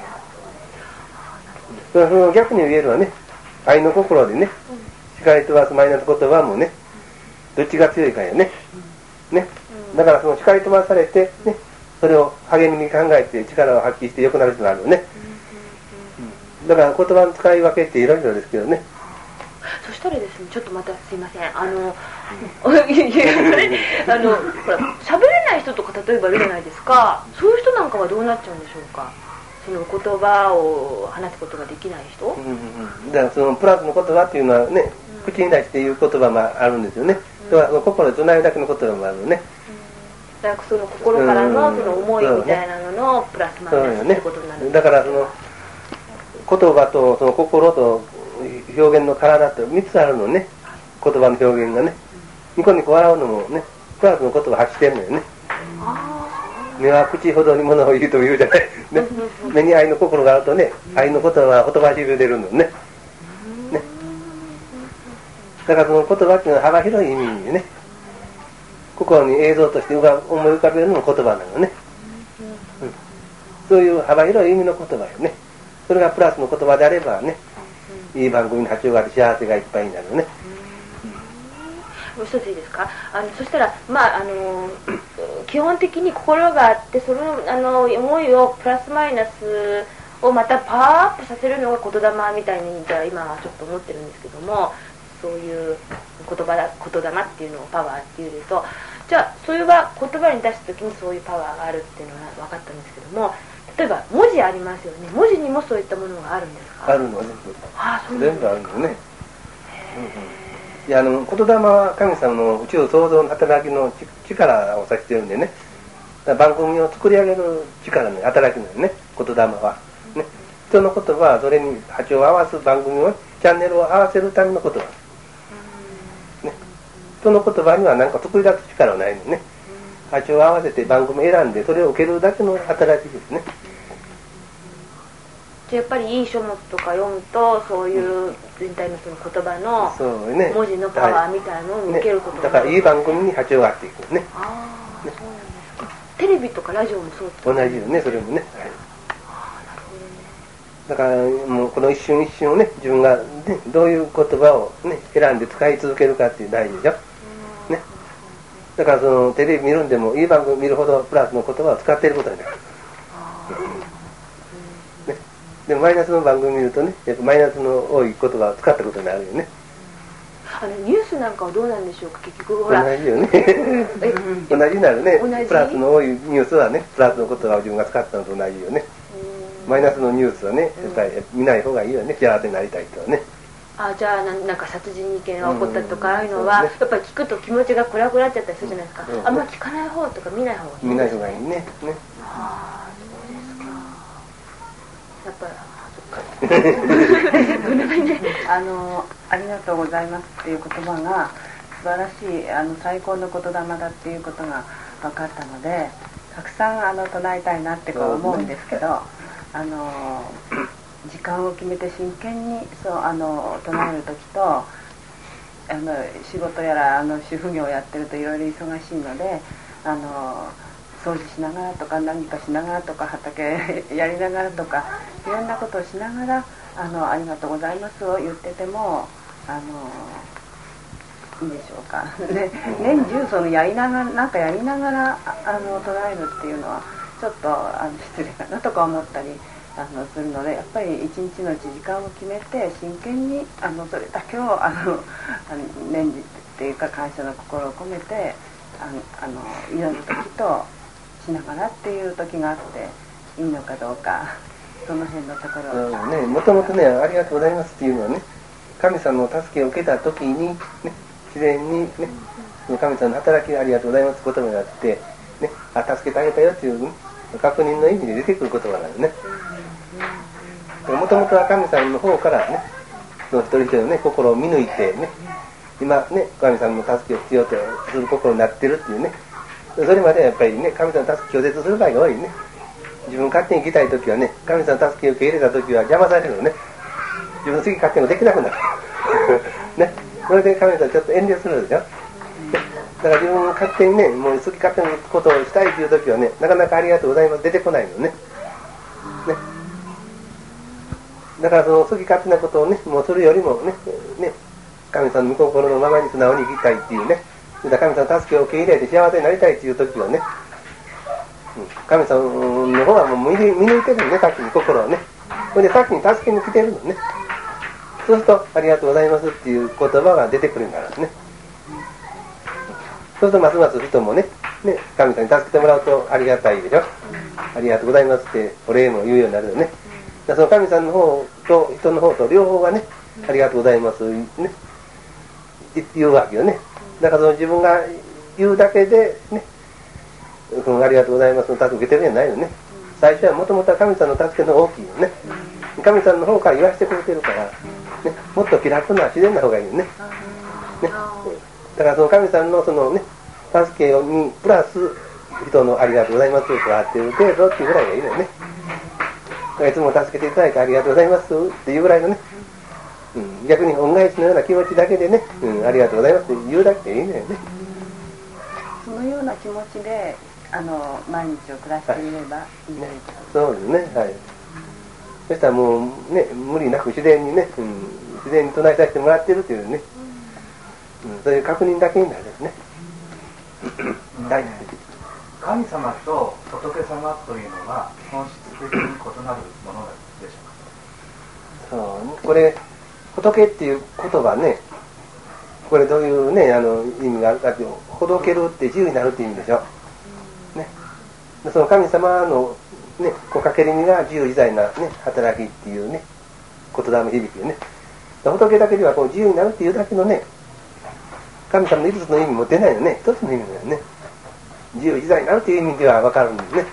その逆に言えるのはね、愛の心でね、光飛ばすマイナス言葉もね、どっちが強いかよね。ね、だからその光飛ばされてね、それを励みに考えて力を発揮して良くなる人があるのね。うん、だから言葉の使い分けっていろいろですけどね。 そしたらですね、ちょっとまたすいません、あの、うん、いやいやあのほら喋れない人とか例えばいるじゃないですか。そういう人なんかはどうなっちゃうんでしょうか。その言葉を話すことができない人。うんうん、だからそのプラスの言葉っていうのはね、うん、口に出して言う言葉もあるんですよね。うん、だから心で唱えるだけの言葉もあるのね。 うん、だからその心からのその思いみたいなののプラスマイナスってことになるんですね。 だからその言葉とその心と表現の体ってみっつあるのね。言葉の表現がね、ニコニコ笑うのもね、プラスの言葉発してるのよね。目は口ほどにものを言うと言うじゃない、ね、目に愛の心があるとね、愛の言葉はほとばしり出るのね。ね、 だからその言葉っていうのは幅広い意味にね、心に映像として思い浮かべるのも言葉なのね、うん、そういう幅広い意味の言葉よね。それがプラスの言葉であればね、いい番組に波長があって幸せがいっぱいになるのね。 もう一ついいですか。あのそしたら、まああの基本的に心があって、そのあの思いをプラスマイナスをまたパワーアップさせるのが言霊みたいに、じゃあ今はちょっと思ってるんですけども、そういう言葉だ言霊っていうのをパワーっていうと、じゃあそれは言葉に出した時にそういうパワーがあるっていうのは分かったんですけども、例えば文字ありますよね。文字にもそういったものがあるんですか。 あるの全部。 ああ、そう全部あるのね。いや、あの言霊は神様の宇宙創造の働きの力を指してるんでね、番組を作り上げる力の働きなのね、言霊は、ね、人の言葉はそれに波長を合わす番組をチャンネルを合わせるための言葉、ね、人の言葉には何か得意だと力はないのね。波長を合わせて番組を選んでそれを受けるだけの働きですね。 やっぱりいい書物とか読むと、そういう全体のその言葉の文字のパワーみたいなのを受けることが、 ね、だからいい番組に波長があっていくね。 ああ、ね、そうなんですか。テレビとかラジオもそうって同じよね、それもね。はい、ああ、なるほどね。だからもうこの一瞬一瞬をね、自分が、ね、どういう言葉を、ね、選んで使い続けるかっていう大事でしょ、ね、だからそのテレビ見るんでもいい番組見るほどプラスの言葉を使っていることになる。でマイナスの番組見るとね、やっぱマイナスの多い言葉を使ったことになるよね。 あのニュースなんかはどうなんでしょうか。結局ほら同じよね同じになるね。プラスの多いニュースはね、プラスの言葉を自分が使ったのと同じよね。マイナスのニュースはね、やっぱり見ない方がいいよね、幸せになりたい人はね。 あ、じゃあな ん, なんか殺人事件が起こったとか、ああいうのは、ね、やっぱり聞くと気持ちが暗くなっちゃったりするじゃないですか、うん、あんま聞かない方とか見ない方がいい。 見ない方がいいね。ね、 ああ、そうですか。やっぱりあのありがとうございますっていう言葉が素晴らしい、あの最高の言霊だっていうことが分かったので、たくさんあの唱えたいなってこう思うんですけど、あの時間を決めて真剣にそうあの唱える時と、あの仕事やらあの主婦業をやってるといろいろ忙しいので、あの掃除しながらとか何かしながらとか畑やりながらとかいろんなことをしながらあのありがとうございますを言っててもあのいいでしょうか、ね、年中そのやりながらなんかやりながらあの唱えるっていうのはちょっとあの失礼かなとか思ったりあのするので、やっぱり一日のうち時間を決めて真剣にあのそれだけをあのあの念じっていうか感謝の心を込めてあのあの祈る時としながらっていう時があっていいのかどうか、その辺のところをね、もともとね、ありがとうございますっていうのはね、神様の助けを受けた時に、ね、自然にね、神様の働きがありがとうございますって言葉になって、ね、あ、助けてあげたよっていう、ね、確認の意味で出てくる言葉なのね。もともとは神様の方からね、その一人一人のね、心を見抜いてね、今ね、神様の助けを必要とする心になってるっていうね、それまではやっぱりね、神様の助けを拒絶する場合が多いね。自分勝手に行きたいときはね、神様の助けを受け入れたときは邪魔されるのね。自分の好き勝手にできなくなるね、それで神様ちょっと遠慮するでしょ。だから自分勝手にね、もう好き勝手なことをしたいというときはね、なかなかありがとうございます出てこないのね。ね、だからその好き勝手なことをね、もうするよりもね、ね、神様の御心のままに素直に生きたいっていうね、神様の助けを受け入れて幸せになりたいというときはね、神様の方はもう見抜いてるのね、先に心をね。それで先に助けに来てるのね。そうするとありがとうございますっていう言葉が出てくるんだからね。そうするとますます人もね、ね、神様に助けてもらうとありがたいでしょ。ありがとうございますってお礼も言うようになるよね。だからその神様の方と人の方と両方がね、ありがとうございますね、言うわけよね。だからその自分が言うだけでね、うん、ありがとうございますの助け受けてるんじゃないのね。最初はもともとは神様の助けの大きいよね。神様の方から言わせてくれてるから、ね、もっと気楽な自然な方がいいよね。ね、だからその神様のそのね、助けにプラス人のありがとうございますとかっていう程度っていうぐらいがいいのよね。いつも助けていただいてありがとうございますっていうぐらいのね、うん、 逆に恩返しのような気持ちだけでね、うん、ありがとうございますって言うだけでいいんだよね。 そのような気持ちであの毎日を暮らしていればいいということ、 はい、そうですね、はい。そしたらもうね、無理なく自然にね、うん、自然に唱えさせてもらってるというね、うん、そういう確認だけになるんですね。はい、 神様と仏様というのは本質的に異なるものでしょうか。 そうこれ仏っていう言葉ね、これどういうねあの意味があるかというと、ほどけるって自由になるっていう意味でしょ、ね、その神様のね、こうかける意味が自由自在な、ね、働きっていうね言霊の響きでね、仏だけではこう自由になるっていうだけのね、神様の一つの意味も出ないよね、一つの意味だよね。自由自在になるっていう意味では分かるんですね。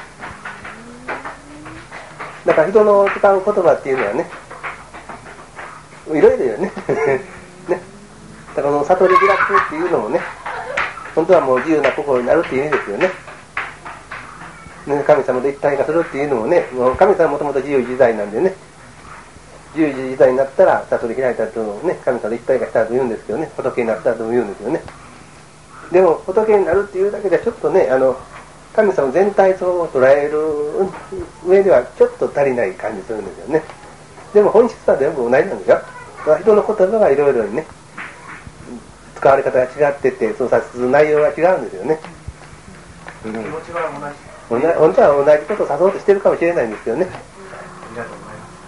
だから人の使う言葉っていうのはね、いろいろよね。ね、だからこの悟り開くっていうのもね、本当はもう自由な心になるっていう意味ですよね。ね、神様と一体化するっていうのもね、もう神様はもともと自由自在なんでね、自由自在になったら悟り開いたとね、神様と一体化したと言うんですけどね、仏になったと言うんですよね。でも仏になるっていうだけではちょっとね、あの神様全体を捉える上ではちょっと足りない感じするんですよね。でも本質は全部同じなんですよ。人の言葉がいろいろにね、使われ方が違ってて、その指す内容が違うんですよね。 気持ちは同じ。 本当は同じことを指そうとしてるかもしれないんですけどね。 ありがとうございます。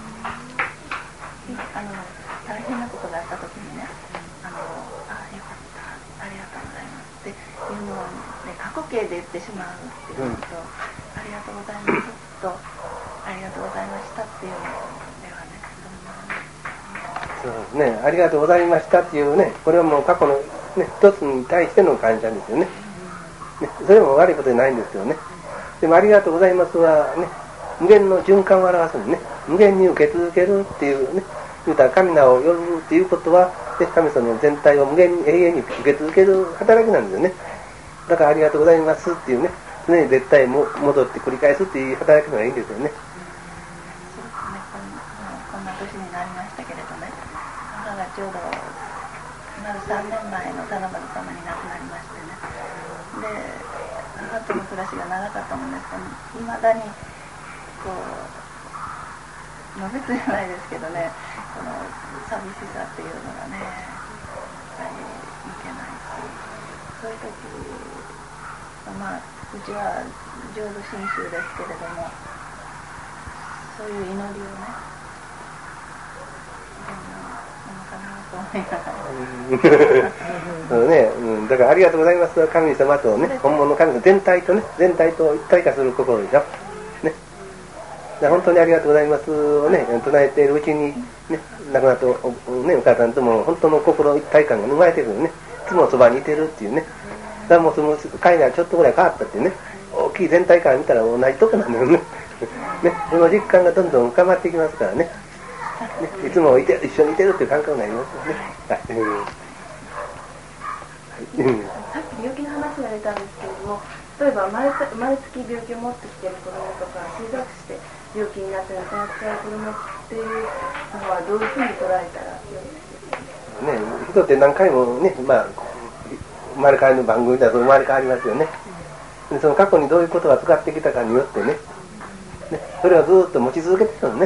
あの大変なことがあった時にね、あのあよかったありがとうございますっていうのを、ね、過去形で言ってしまうっていうのと、うん、ありがとうございますとありがとうございましたっていうのではね、 そうですね、ありがとうございましたっていうね、これはもう過去の、ね、一つに対しての感謝ですよね。ね、それも悪いことじゃないんですけどね。でもありがとうございますはね、無限の循環を表すんでね、無限に受け続けるっていうね、言うたら神名を呼ぶっていうことは、ね、神様の全体を無限に永遠に受け続ける働きなんですよね。だからありがとうございますっていうね、常に絶対も戻って繰り返すっていう働きのがいいんですよね。 そうですね、こん、こんな年になりましたけれどね、母がちょうど丸さんねんまえの七夕様に亡くなりましてね、で母との暮らしが長かったもんですからいまだにこう、まあ、別じゃないですけどね、この寂しさっていうのがねやっぱりいけないし、そういう時、まあうちは浄土真宗ですけれども、そういう祈りをねそうね、うん、だからありがとうございます神様とね、本物の神様全体とね、全体と一体化する心でしょ、ね、だ本当にありがとうございますをね唱えているうちにね、亡くなったお、ね、お母さんとも本当の心一体感が生まれてくるね、いつもそばにいてるっていうね、だからもうその海外ちょっとぐらい変わったっていうね、大きい全体から見たら同じとこなんだよね。ね、その実感がどんどん深まっていきますからね。ね、いつもいて一緒にいてるっていう感覚になりますよね。はい、うん、 さっき病気の話が出たんですけれども、例えば生まれた生まれつき病気を持ってきている子どもとか、小さくして病気になって亡くなっちゃう子どもっていうのはどういうふうに捉えたらよいですかね。 人って何回もね、まあ、生まれ変わりの番組だと生まれ変わりますよね。でその過去にどういうことが使ってきたかによってね、ねそれをずっと持ち続けてるのね。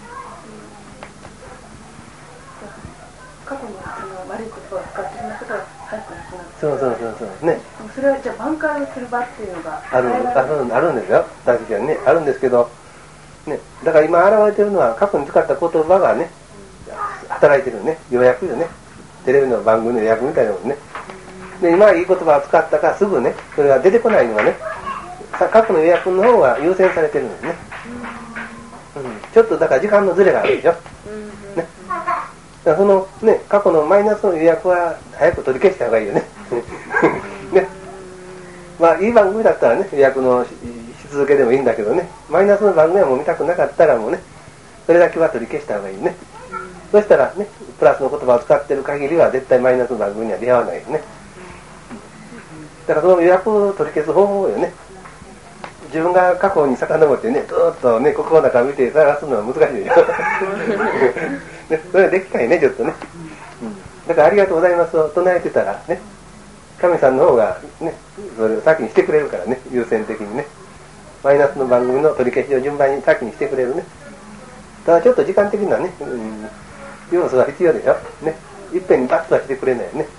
過去にその悪いことを使ってしまうことは早くなくなって、 そうそうそうそうね。 それはじゃあ挽回をする場っていうのがあるあるあるんですよ。確かにねあるんですけど、ねだから今現れてるのは過去に使った言葉がね働いてるね、予約よね。テレビの番組の予約みたいなもんね。で今いい言葉を使ったからすぐねそれが出てこないのはね、過去の予約の方が優先されてるんですね。うん、ちょっとだから時間のズレがあるでしょ。ね。だからそのね過去のマイナスの予約は早く取り消した方がいいよね。ね。まあいい番組だったらね予約のし続けでもいいんだけどね、マイナスの番組はもう見たくなかったらもうねそれだけは取り消した方がいいね。そしたらねプラスの言葉を使ってる限りは絶対マイナスの番組には出会わないよね。だからその予約を取り消す方法よね。自分が過去に遡ってねずっとね心の中を見て探すのは難しいでしょ。 それはできないね、ちょっとね、うん、だからありがとうございますを唱えてたらね、神さんの方がね、それを先にしてくれるからね、優先的にね、マイナスの番組の取り消しを順番に先にしてくれるね。ただちょっと時間的なね、うん、要素が必要でしょ、ね、いっぺんにバッとはしてくれないよね。ね、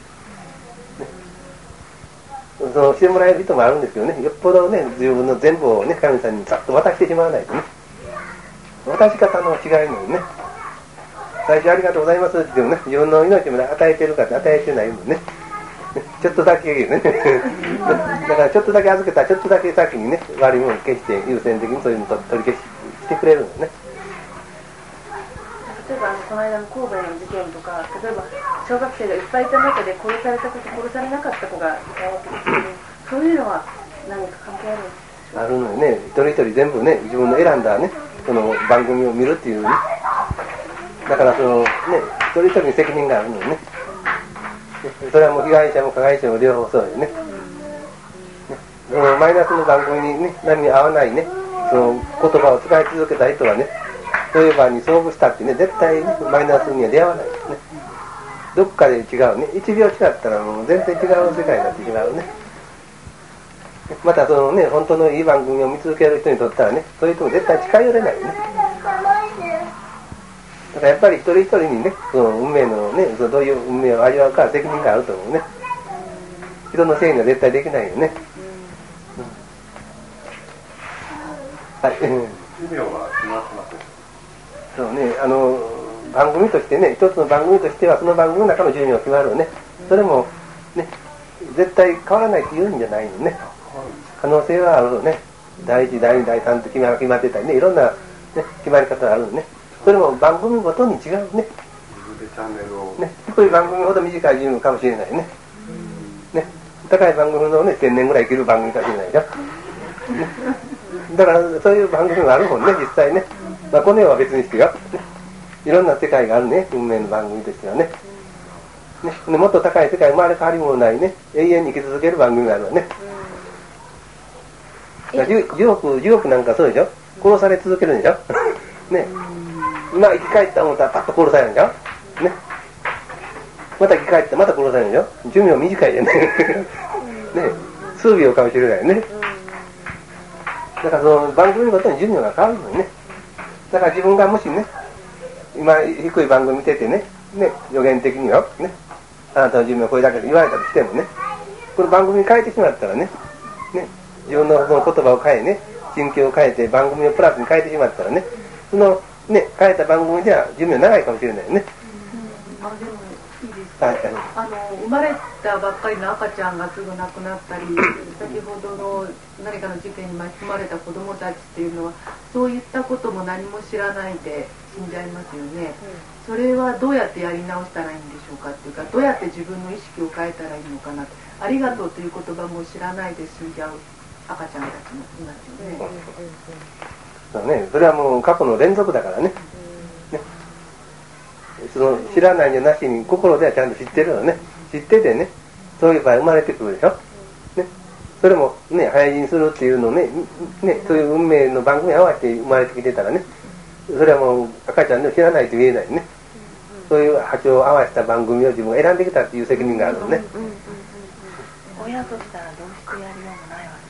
そのしてもらえる人もあるんですけどね、よっぽどね、自分の全部をね、神さんにざっと渡してしまわないとね、渡し方の違いのね、最初ありがとうございますって言ってもね、自分の命まで与えてるかって与えてないもんね。ちょっとだけねだからちょっとだけ預けたらちょっとだけ先にね、悪いものを消して優先的にそういうのを取り消ししてくれるんだよね。 例えばあのこの間の神戸の事件とか、例えば小学生がいっぱいいた中で殺された子と殺されなかった子がいたわけですけど、そういうのは何か関係あるんですか？ あるのよね。一人一人全部ね、自分の選んだね、その番組を見るっていうね。だからそのね、一人一人に責任があるのよね。それはもう被害者も加害者も両方そうよね。そのマイナスの番組にね、何に合わないね、その言葉を使い続けた人はね、そういう場に遭遇したってね、絶対、ね、マイナスには出会わないですね。どっかで違うね、一秒違ったらもう全然違う世界だって違うね。またそのね、本当のいい番組を見続ける人にとったらね、そういう人も絶対近寄れないね。だからやっぱり一人一人にね、その運命のね、そのどういう運命を味わうか責任があると思うね。人のせいには絶対できないよね。うん、はい。寿命は決まってます。そうね、あの番組としてね、一つの番組としてはその番組の中の寿命が決まるよね。それもね、絶対変わらないって言うんじゃないのね。可能性はあるよね。だいいち、だいに、だいさんと決まってたりね、いろんな、ね、決まり方があるのね。それも番組ごとに違うね。ね、低い番組ほど短い寿命かもしれないね。ね、高い番組のね、千年ぐらい生きる番組かもしれないじゃん。ね、だからそういう番組があるもんね、実際ね。まあ、この世は別にしてよ、ね、いろんな世界があるね、運命の番組としてはね。ね、でもっと高い世界、生まれ変わりもないね、永遠に生き続ける番組があるわね。じゅうおく、じゅうおくなんかそうでしょ、殺され続けるんでしょね、今生き返った思ったらパッと殺されるんでしょね、また生き返ってまた殺されるんでしょ、寿命短いじゃないね、数秒かもしれないね。だからその番組ごとに寿命が変わるのにね。だから自分がもしね、今低い番組見ててね、ね、予言的にはね、あなたの寿命これだけで言われたとしてもね、この番組変えてしまったらね、ね、自分のその言葉を変えね、心境を変えて番組をプラスに変えてしまったらね、そのね、変えた番組では寿命長いかもしれないよね。 あ、でもいいですか。はい、あの生まれたばっかりの赤ちゃんがすぐ亡くなったり、先ほどの何かの事件に巻き込まれた子どもたちっていうのは、そういったことも何も知らないで死んじゃいますよね。それはどうやってやり直したらいいんでしょうかっていうか、どうやって自分の意識を変えたらいいのかなって。ありがとうという言葉も知らないで死んじゃう赤ちゃんたちもいますよね。 そうね、それはもう過去の連続だからね。ね、その知らないんじゃなしに心ではちゃんと知ってるのね。知っててね、そういう場合生まれてくるでしょ。ね、それもね、早死にするっていうのをね、ね、そういう運命の番組に合わせて生まれてきてたらね、それはもう赤ちゃんでも知らないと言えないね。そういう波長を合わせた番組を自分が選んできたっていう責任があるのね。 親としたらどうしてやりようもないわけ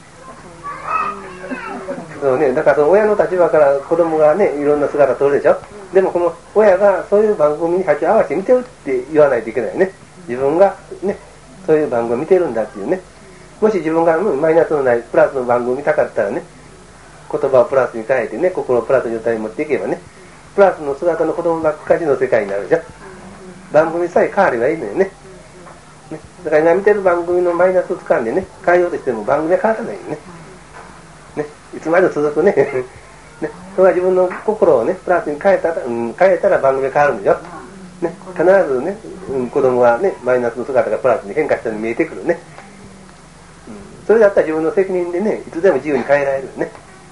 ですか。 そうね、だからその親の立場から子供がね、いろんな姿撮るでしょ。でもこの親がそういう番組に波長合わせて見てるって言わないといけないね。自分がね、そういう番組を見てるんだっていうね。もし自分がマイナスのないプラスの番組を見たかったらね、言葉をプラスに変えてね、心をプラスの状態に持っていけばね、プラスの姿の子供ばっかりの世界になるじゃん。番組さえ変わればいいのよね。ね、だから今見てる番組のマイナスを掴んでね、変えようとしても番組は変わらないよね。ね、いつまでも続くね。ね、それは自分の心をね、プラスに変えたら、うん、変えたら番組が変わるんでしょ。ね、必ずね、うん、子供はね、マイナスの姿がプラスに変化したように見えてくるね。うん、それだったら自分の責任でね、いつでも自由に変えられるよね。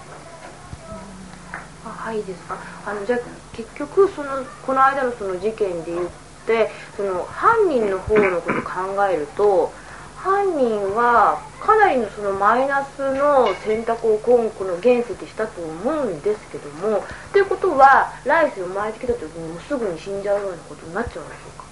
あ、はい、いいですか。あのじゃあ結局そのこの間のその事件で言って、その犯人の方のことを考えると、犯人はかなりのそのマイナスの選択を今この原石したと思うんですけども、ということは来世生まれてきた時にもうすぐに死んじゃうようなことになっちゃうんでしょうか。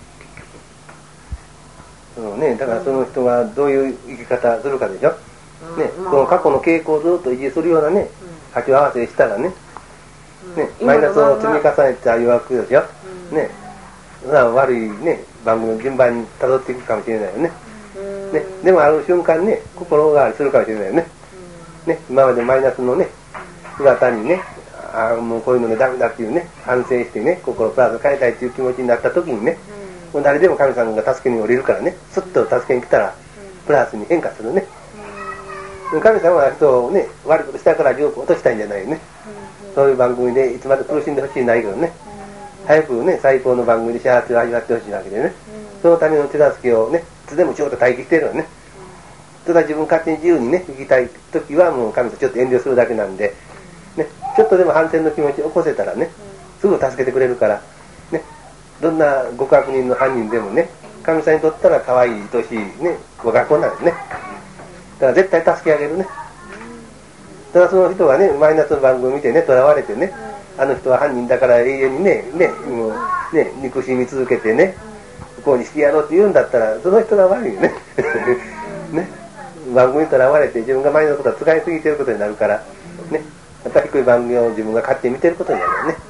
そうね、だからその人がどういう生き方するかでしょ、うんね、 まあ、 この過去の傾向をずっと維持するようなね、波長合わせしたらね、うん、ねマイナスを積み重ねた誘惑でしょ、うん、ね、悪いね番組を順番に辿っていくかもしれないよね、ね、でもある瞬間ね心変わりするかもしれないよね、ね、今までマイナスのね姿にね、ああもうこういうのでダメだっていうね反省してね心をプラス変えたいっていう気持ちになった時にね、もう誰でも神様が助けに降りるからね、スッと助けに来たらプラスに変化するね。神様は人をね悪いことしたから地獄を落としたいんじゃないよね。そういう番組でいつまで苦しんでほしいないけどね、早くね最高の番組で幸せを味わってほしいわけでね、そのための手助けをねいつでもちょうど待機してるのね。ただ自分勝手に自由にね生きたい時はもう神様ちょっと遠慮するだけなんで、ね、ちょっとでも反省の気持ちを起こせたらねすぐ助けてくれるからね、どんな極悪人の犯人でもね神様にとったら可愛い愛しいねご学校なんですね。だから絶対助け上げるね。ただその人がねマイナスの番組を見てね囚われてね、あの人は犯人だから永遠にねねもうね憎しみ続けてね不幸にしてやろうって言うんだったらその人が悪いよねね、番組に囚われて自分がマイナスのことを使いすぎてることになるからね、やっぱり低い番組を自分が勝手に見てることになるよね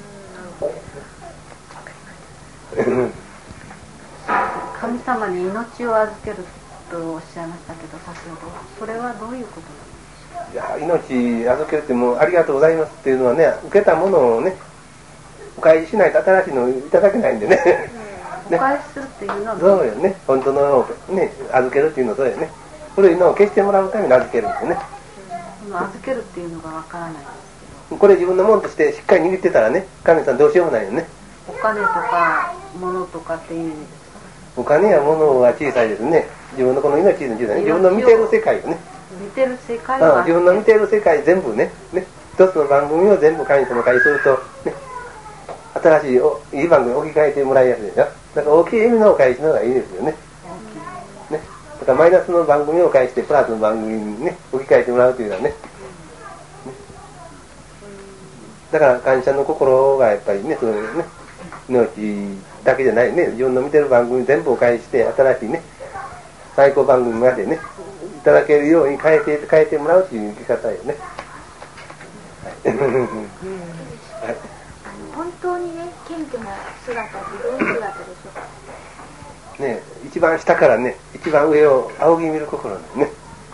神様に命を預けるとおっしゃいましたけど、先ほどそれはどういうことなんですか。 いや命預けるってもうありがとうございますっていうのはね、受けたものをねお返ししないと新しいのをいただけないんでね、 うん、お返しするっていうのはそうよね、本当のをね預けるっていうのはそうよね、古いのを消してもらうために預けるんですよね、 うん、預けるっていうのがわからないんですけど、 これ自分のものとしてしっかり握ってたらね神さんどうしようもないよね。 お金とか物とかっていう意味ですか。 お金や物は小さいですね。自分のこの命の小さいね、自分の見てる世界をね、 見てる世界は、 うん、自分の見てる世界全部ねね一つの番組を全部神様にするとね、新しいおいい番組に置き換えてもらいやすいでしょ。だから大きい意味のお返しの方がいいですよね。ね、だからマイナスの番組を返してプラスの番組にね置き換えてもらうというのはね、ね、だから感謝の心がやっぱりね、そういうね命だけじゃないね、自分の見てる番組全部お返しして新しいね最高番組までねいただけるように変えて変えてもらうという生き方よね。はい、 本当にね謙虚な姿ってどういう姿でしょうか。 ね、一番下からね一番上を仰ぎ見る心なんですね。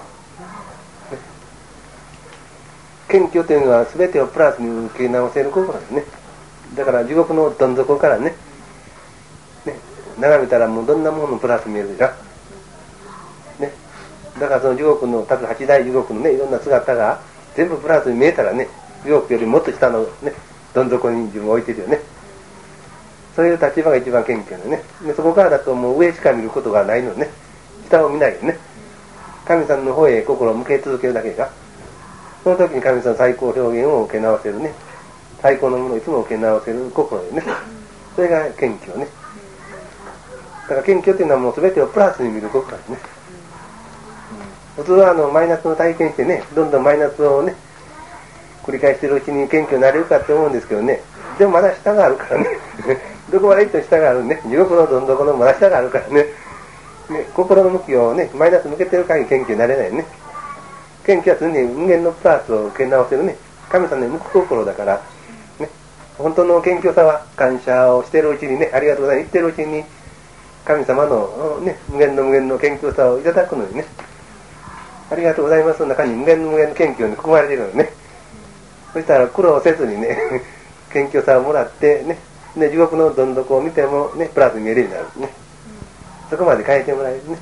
謙虚というのは全てをプラスに受け直せる心なんですね。だから地獄のどん底からねね眺めたらもうどんなものもプラス見えるでしょ、ね、だからその地獄のたと八大地獄のねいろんな姿が全部プラスに見えたらね、地獄よりもっと下のねどん底に自分を置いてるよね。そういう立場が一番謙虚でね。でそこからだともう上しか見ることがないのね、下を見ないよね。神さんの方へ心を向け続けるだけでしょ。その時に神さんの最高表現を受け直せるね、最高のものをいつも受け直せる心でね、それが謙虚ね。だから謙虚というのはもう全てをプラスに見る心ですね。普通はあのマイナスの体験してね、どんどんマイナスをね繰り返しているうちに謙虚になれるかって思うんですけどね、でもまだ下があるからねどこまで行っても下があるね、地獄のどん底のまだ下があるからね、ね心の向きをねマイナス向けてる限り謙虚になれないね。謙虚は常に人間のプラスを受け直せるね神様に向く心だからね、本当の謙虚さは感謝をしているうちにね、ありがとうございます言ってるうちに神様の、ね、無限の無限の謙虚さをいただくのにね、ありがとうございますの中に無限の無限の謙虚に含まれているのね。そしたら苦労せずにね謙虚さをもらってね、で地獄のどん底を見てもねプラスに見えるようになるね。そこまで変えてもらえるね。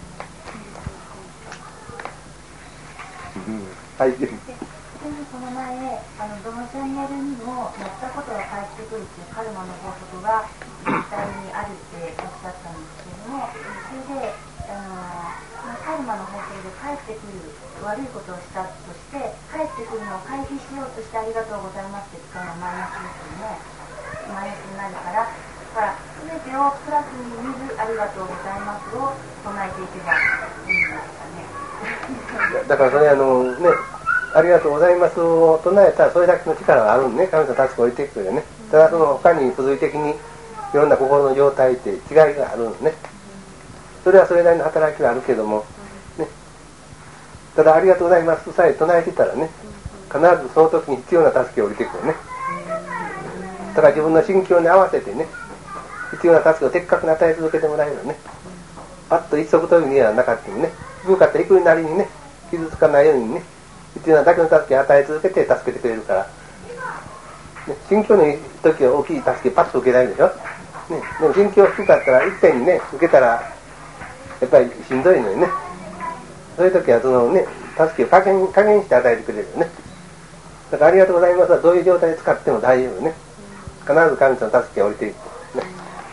はい。 でその前あのどのチャンネルにもやったことが返ってくるっていうカルマの法則が実際にあるっておっしゃったんですけれども、それであのカルマの法則で返ってくる悪いことをしたとして返ってくるのを回避しようとしてありがとうございますって使うのはマイナスですよね。マイナスになるからだから全てをプラスに見るありがとうございますを唱えていけばいいんですかね。 だからそれあのね、ありがとうございますを唱えたらそれだけの力があるんでね、神様助けを置いていくよね。ただその他に付随的にいろんな心の状態って違いがあるんですね。それはそれなりの働きがあるけども、ね、ただありがとうございますさえ唱えてたらね、必ずその時に必要な助けを降りてくるね。だから自分の心境に合わせてね、必要な助けを的確に与え続けてもらえるよね。パッと一足飛びにはなかったもね、低かったら低いなりにね、傷つかないようにね、必要なだけの助けを与え続けて助けてくれるから、ね、心境のいい時は大きい助けパッと受けられるでしょ、ね、でも心境低かったら一点にね受けたらやっぱりしんどいのよね。そういう時はそのね助けを加減加減して与えてくれるよね。だからありがとうございますはどういう状態で使っても大丈夫ね。必ず神様の助けが降りていく、ね。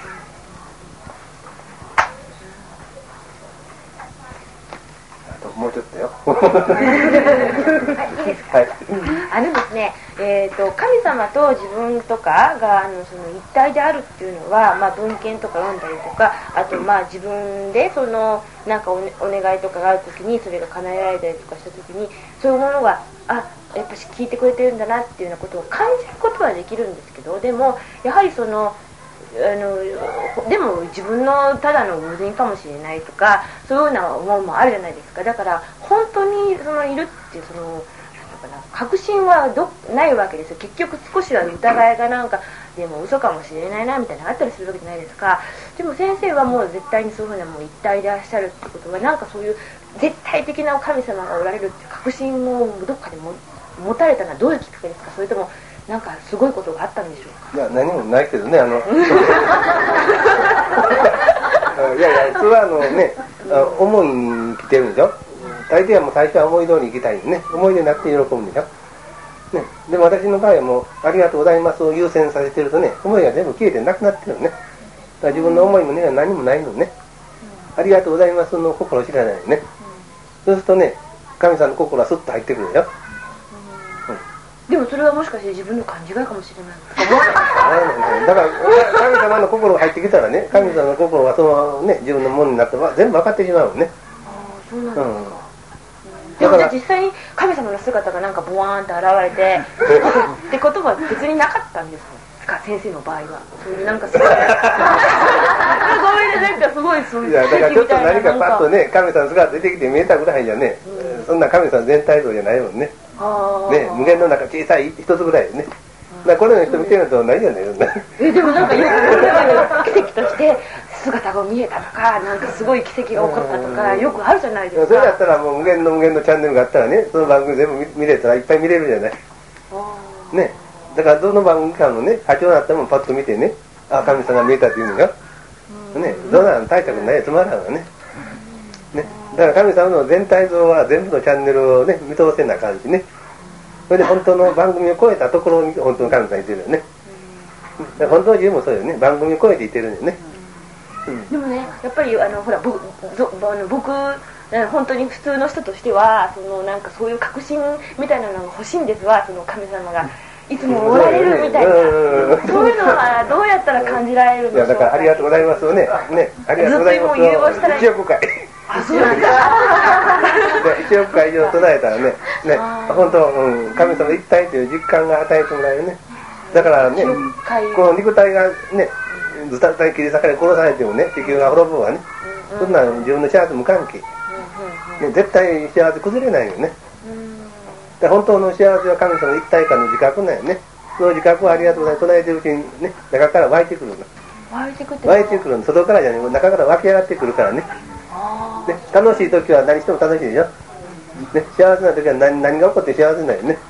もうちょっとよ。はい。 あのですね、えーと、神様と自分とかがあのその一体であるっていうのは、まあ、文献とか読んだりとか、あとまあ自分でそのなんか お,、ね、お願いとかがあるときにそれが叶えられたりとかしたときに、そういうものがあやっぱし聞いてくれてるんだなっていうようなことを感じることはできるんですけど、でもやはりそのあのでも自分のただの偶然かもしれないとか、そういうような思いもあるじゃないですか。だから本当にそのいるっていうそのなんかな確信はどないわけですよ。結局少しは疑いがなんかでも嘘かもしれないなみたいなのがあったりするわけじゃないですか。でも先生はもう絶対にそういうふうなもう一体でいらっしゃるってことは、なんかそういう絶対的な神様がおられるっていう確信をどっかでも持たれたのはどういうきっかけですか。それともなんかすごいことがあったんでしょうか。 いや何もないけどね、あのいやいや普通はあのね思いに来てるんでしょ。大抵はもう最初は思い通りに行きたいんでね、思い出になって喜ぶんでしょ、ね、でも私の場合はもうありがとうございますを優先させてるとね、思いが全部消えてなくなってるのね。だから自分の思いもね何もないのね。ありがとうございますの心を知らないのね。そうするとね神様の心はスッと入ってくるでしょ。 でもそれはもしかして自分の勘違いかもしれない。 だから神様の心が入ってきたらね、神様の心はそのね自分のものになって全部分かってしまうのね。 ああ、そうなんですか。うん、でもじゃあ実際に神様の姿がなんかボワーンと現れてってことは別になかったんですか、先生の場合は。そういうなんかすごいごめんなさい、なんかすごいそういう。 いやだからちょっと何かパッとね神様の姿出てきて見えたぐらいじゃね、うん、そんな神様全体像じゃないもんね。ね、無限の中小さい一つぐらいね。だこれの人見てるのと同じよね。 えでもなんかよく奇跡として姿が見えたとか、なんかすごい奇跡が起こったとかよくあるじゃないですか。 それだったらもう無限の無限のチャンネルがあったらね、その番組全部 見, 見れたらいっぱい見れるじゃない。ね、だからどの番組かのね波長になったらもパッと見てね、あ神様が見えたって言うんだよ。ね、どんなの大したことないつまらんわね。ね、だから神様の全体像は全部のチャンネルをね見通せな感じね。それで本当の番組を超えたところに本当の神様いてるよね。本当の自分もそうよね。番組を超えていてるんよね。 うん、でもねやっぱりあのほら僕あの僕本当に普通の人としてはそのなんかそういう確信みたいなのが欲しいんですわ。その神様がいつもおられるみたいな、そういうのはどうやったら感じられるんでしょうか。 いやだからありがとうございますよね。ね、ありがとうございますよ。いちおくかい。 あ、そうなんだ。 いちおくかい以上唱えたらね、ね、本当、うん、神様一体という実感が与えてもらえるね。だからね、この肉体がね、ズタズタに切り裂かれ殺されてもね、地球が滅ぶわね。そんな自分の幸せ無関係。ね、絶対幸せ崩れないよね。で本当の幸せは神様の一体感の自覚なんよね。その自覚はありがとうございます唱えてるうちにね、中から湧いてくるの。 湧いてくる。 湧いてくるの。外からじゃねえ、中から湧き上がってくるからね。ね、楽しい時は何しても楽しいでしょ。ね、幸せな時は 何, 何が起こって幸せになるよね。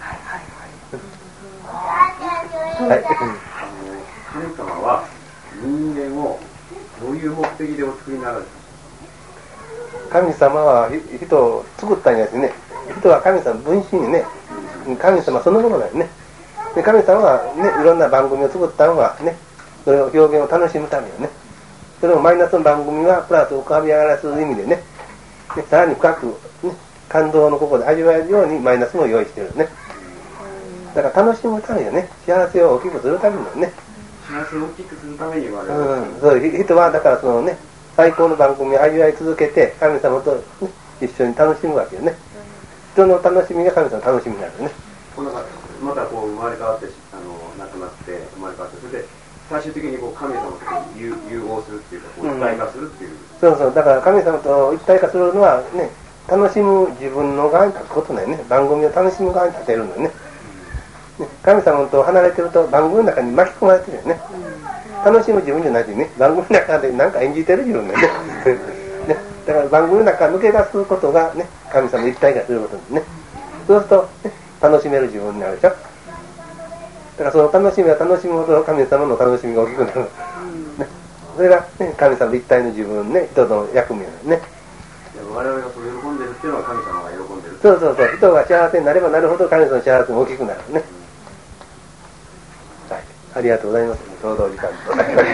はいはいはい。 神様は人間をどういう目的でお作りになられた？ 神様は人を作ったんやしね。人は神様分身にね、神様そのものだよね。で神様はね、いろんな番組を作ったのはね、それを表現を楽しむためよね。それもマイナスの番組はプラスを浮かび上がらす意味でね、でさらに深く、ね、感動の心で味わえるようにマイナスも用意してるよね。だから楽しむためよね。幸せを大きくするためによね。 幸せを大きくするために言われる。 うん、そう人はだからそのね、最高の番組を味わい続けて神様と、ね、 一緒に楽しむわけよね。人の楽しみが神様の楽しみになるよね。 またこう生まれ変わってあの亡くなって生まれ変わって、それで最終的にこう神様と融融合するっていうか、こう一体化するっていう、うん、 そうそう、だから神様と一体化するのはね、楽しむ自分の側に立つことだよね。番組を楽しむ側に立てるのよね。ね、神様と離れてると番組の中に巻き込まれてるよね。楽しむ自分じゃなくてね、番組の中で何か演じてる自分だよね。ね、だから番組の中から抜け出すことがね、神様と一体化することですね。そうすると、ね、楽しめる自分になるでしょ。だからその楽しみは楽しむほど神様の楽しみが大きくなる。ね、それが、ね、神様一体の自分ね、人の役目なんですね。 我々がそれ喜んでるっていうのは神様が喜んでる。 そうそうそう、人が幸せになればなるほど神様の幸せも大きくなるね。はい、ありがとうございます。ちょうど時間となりました。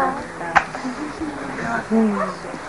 ありがとうございました。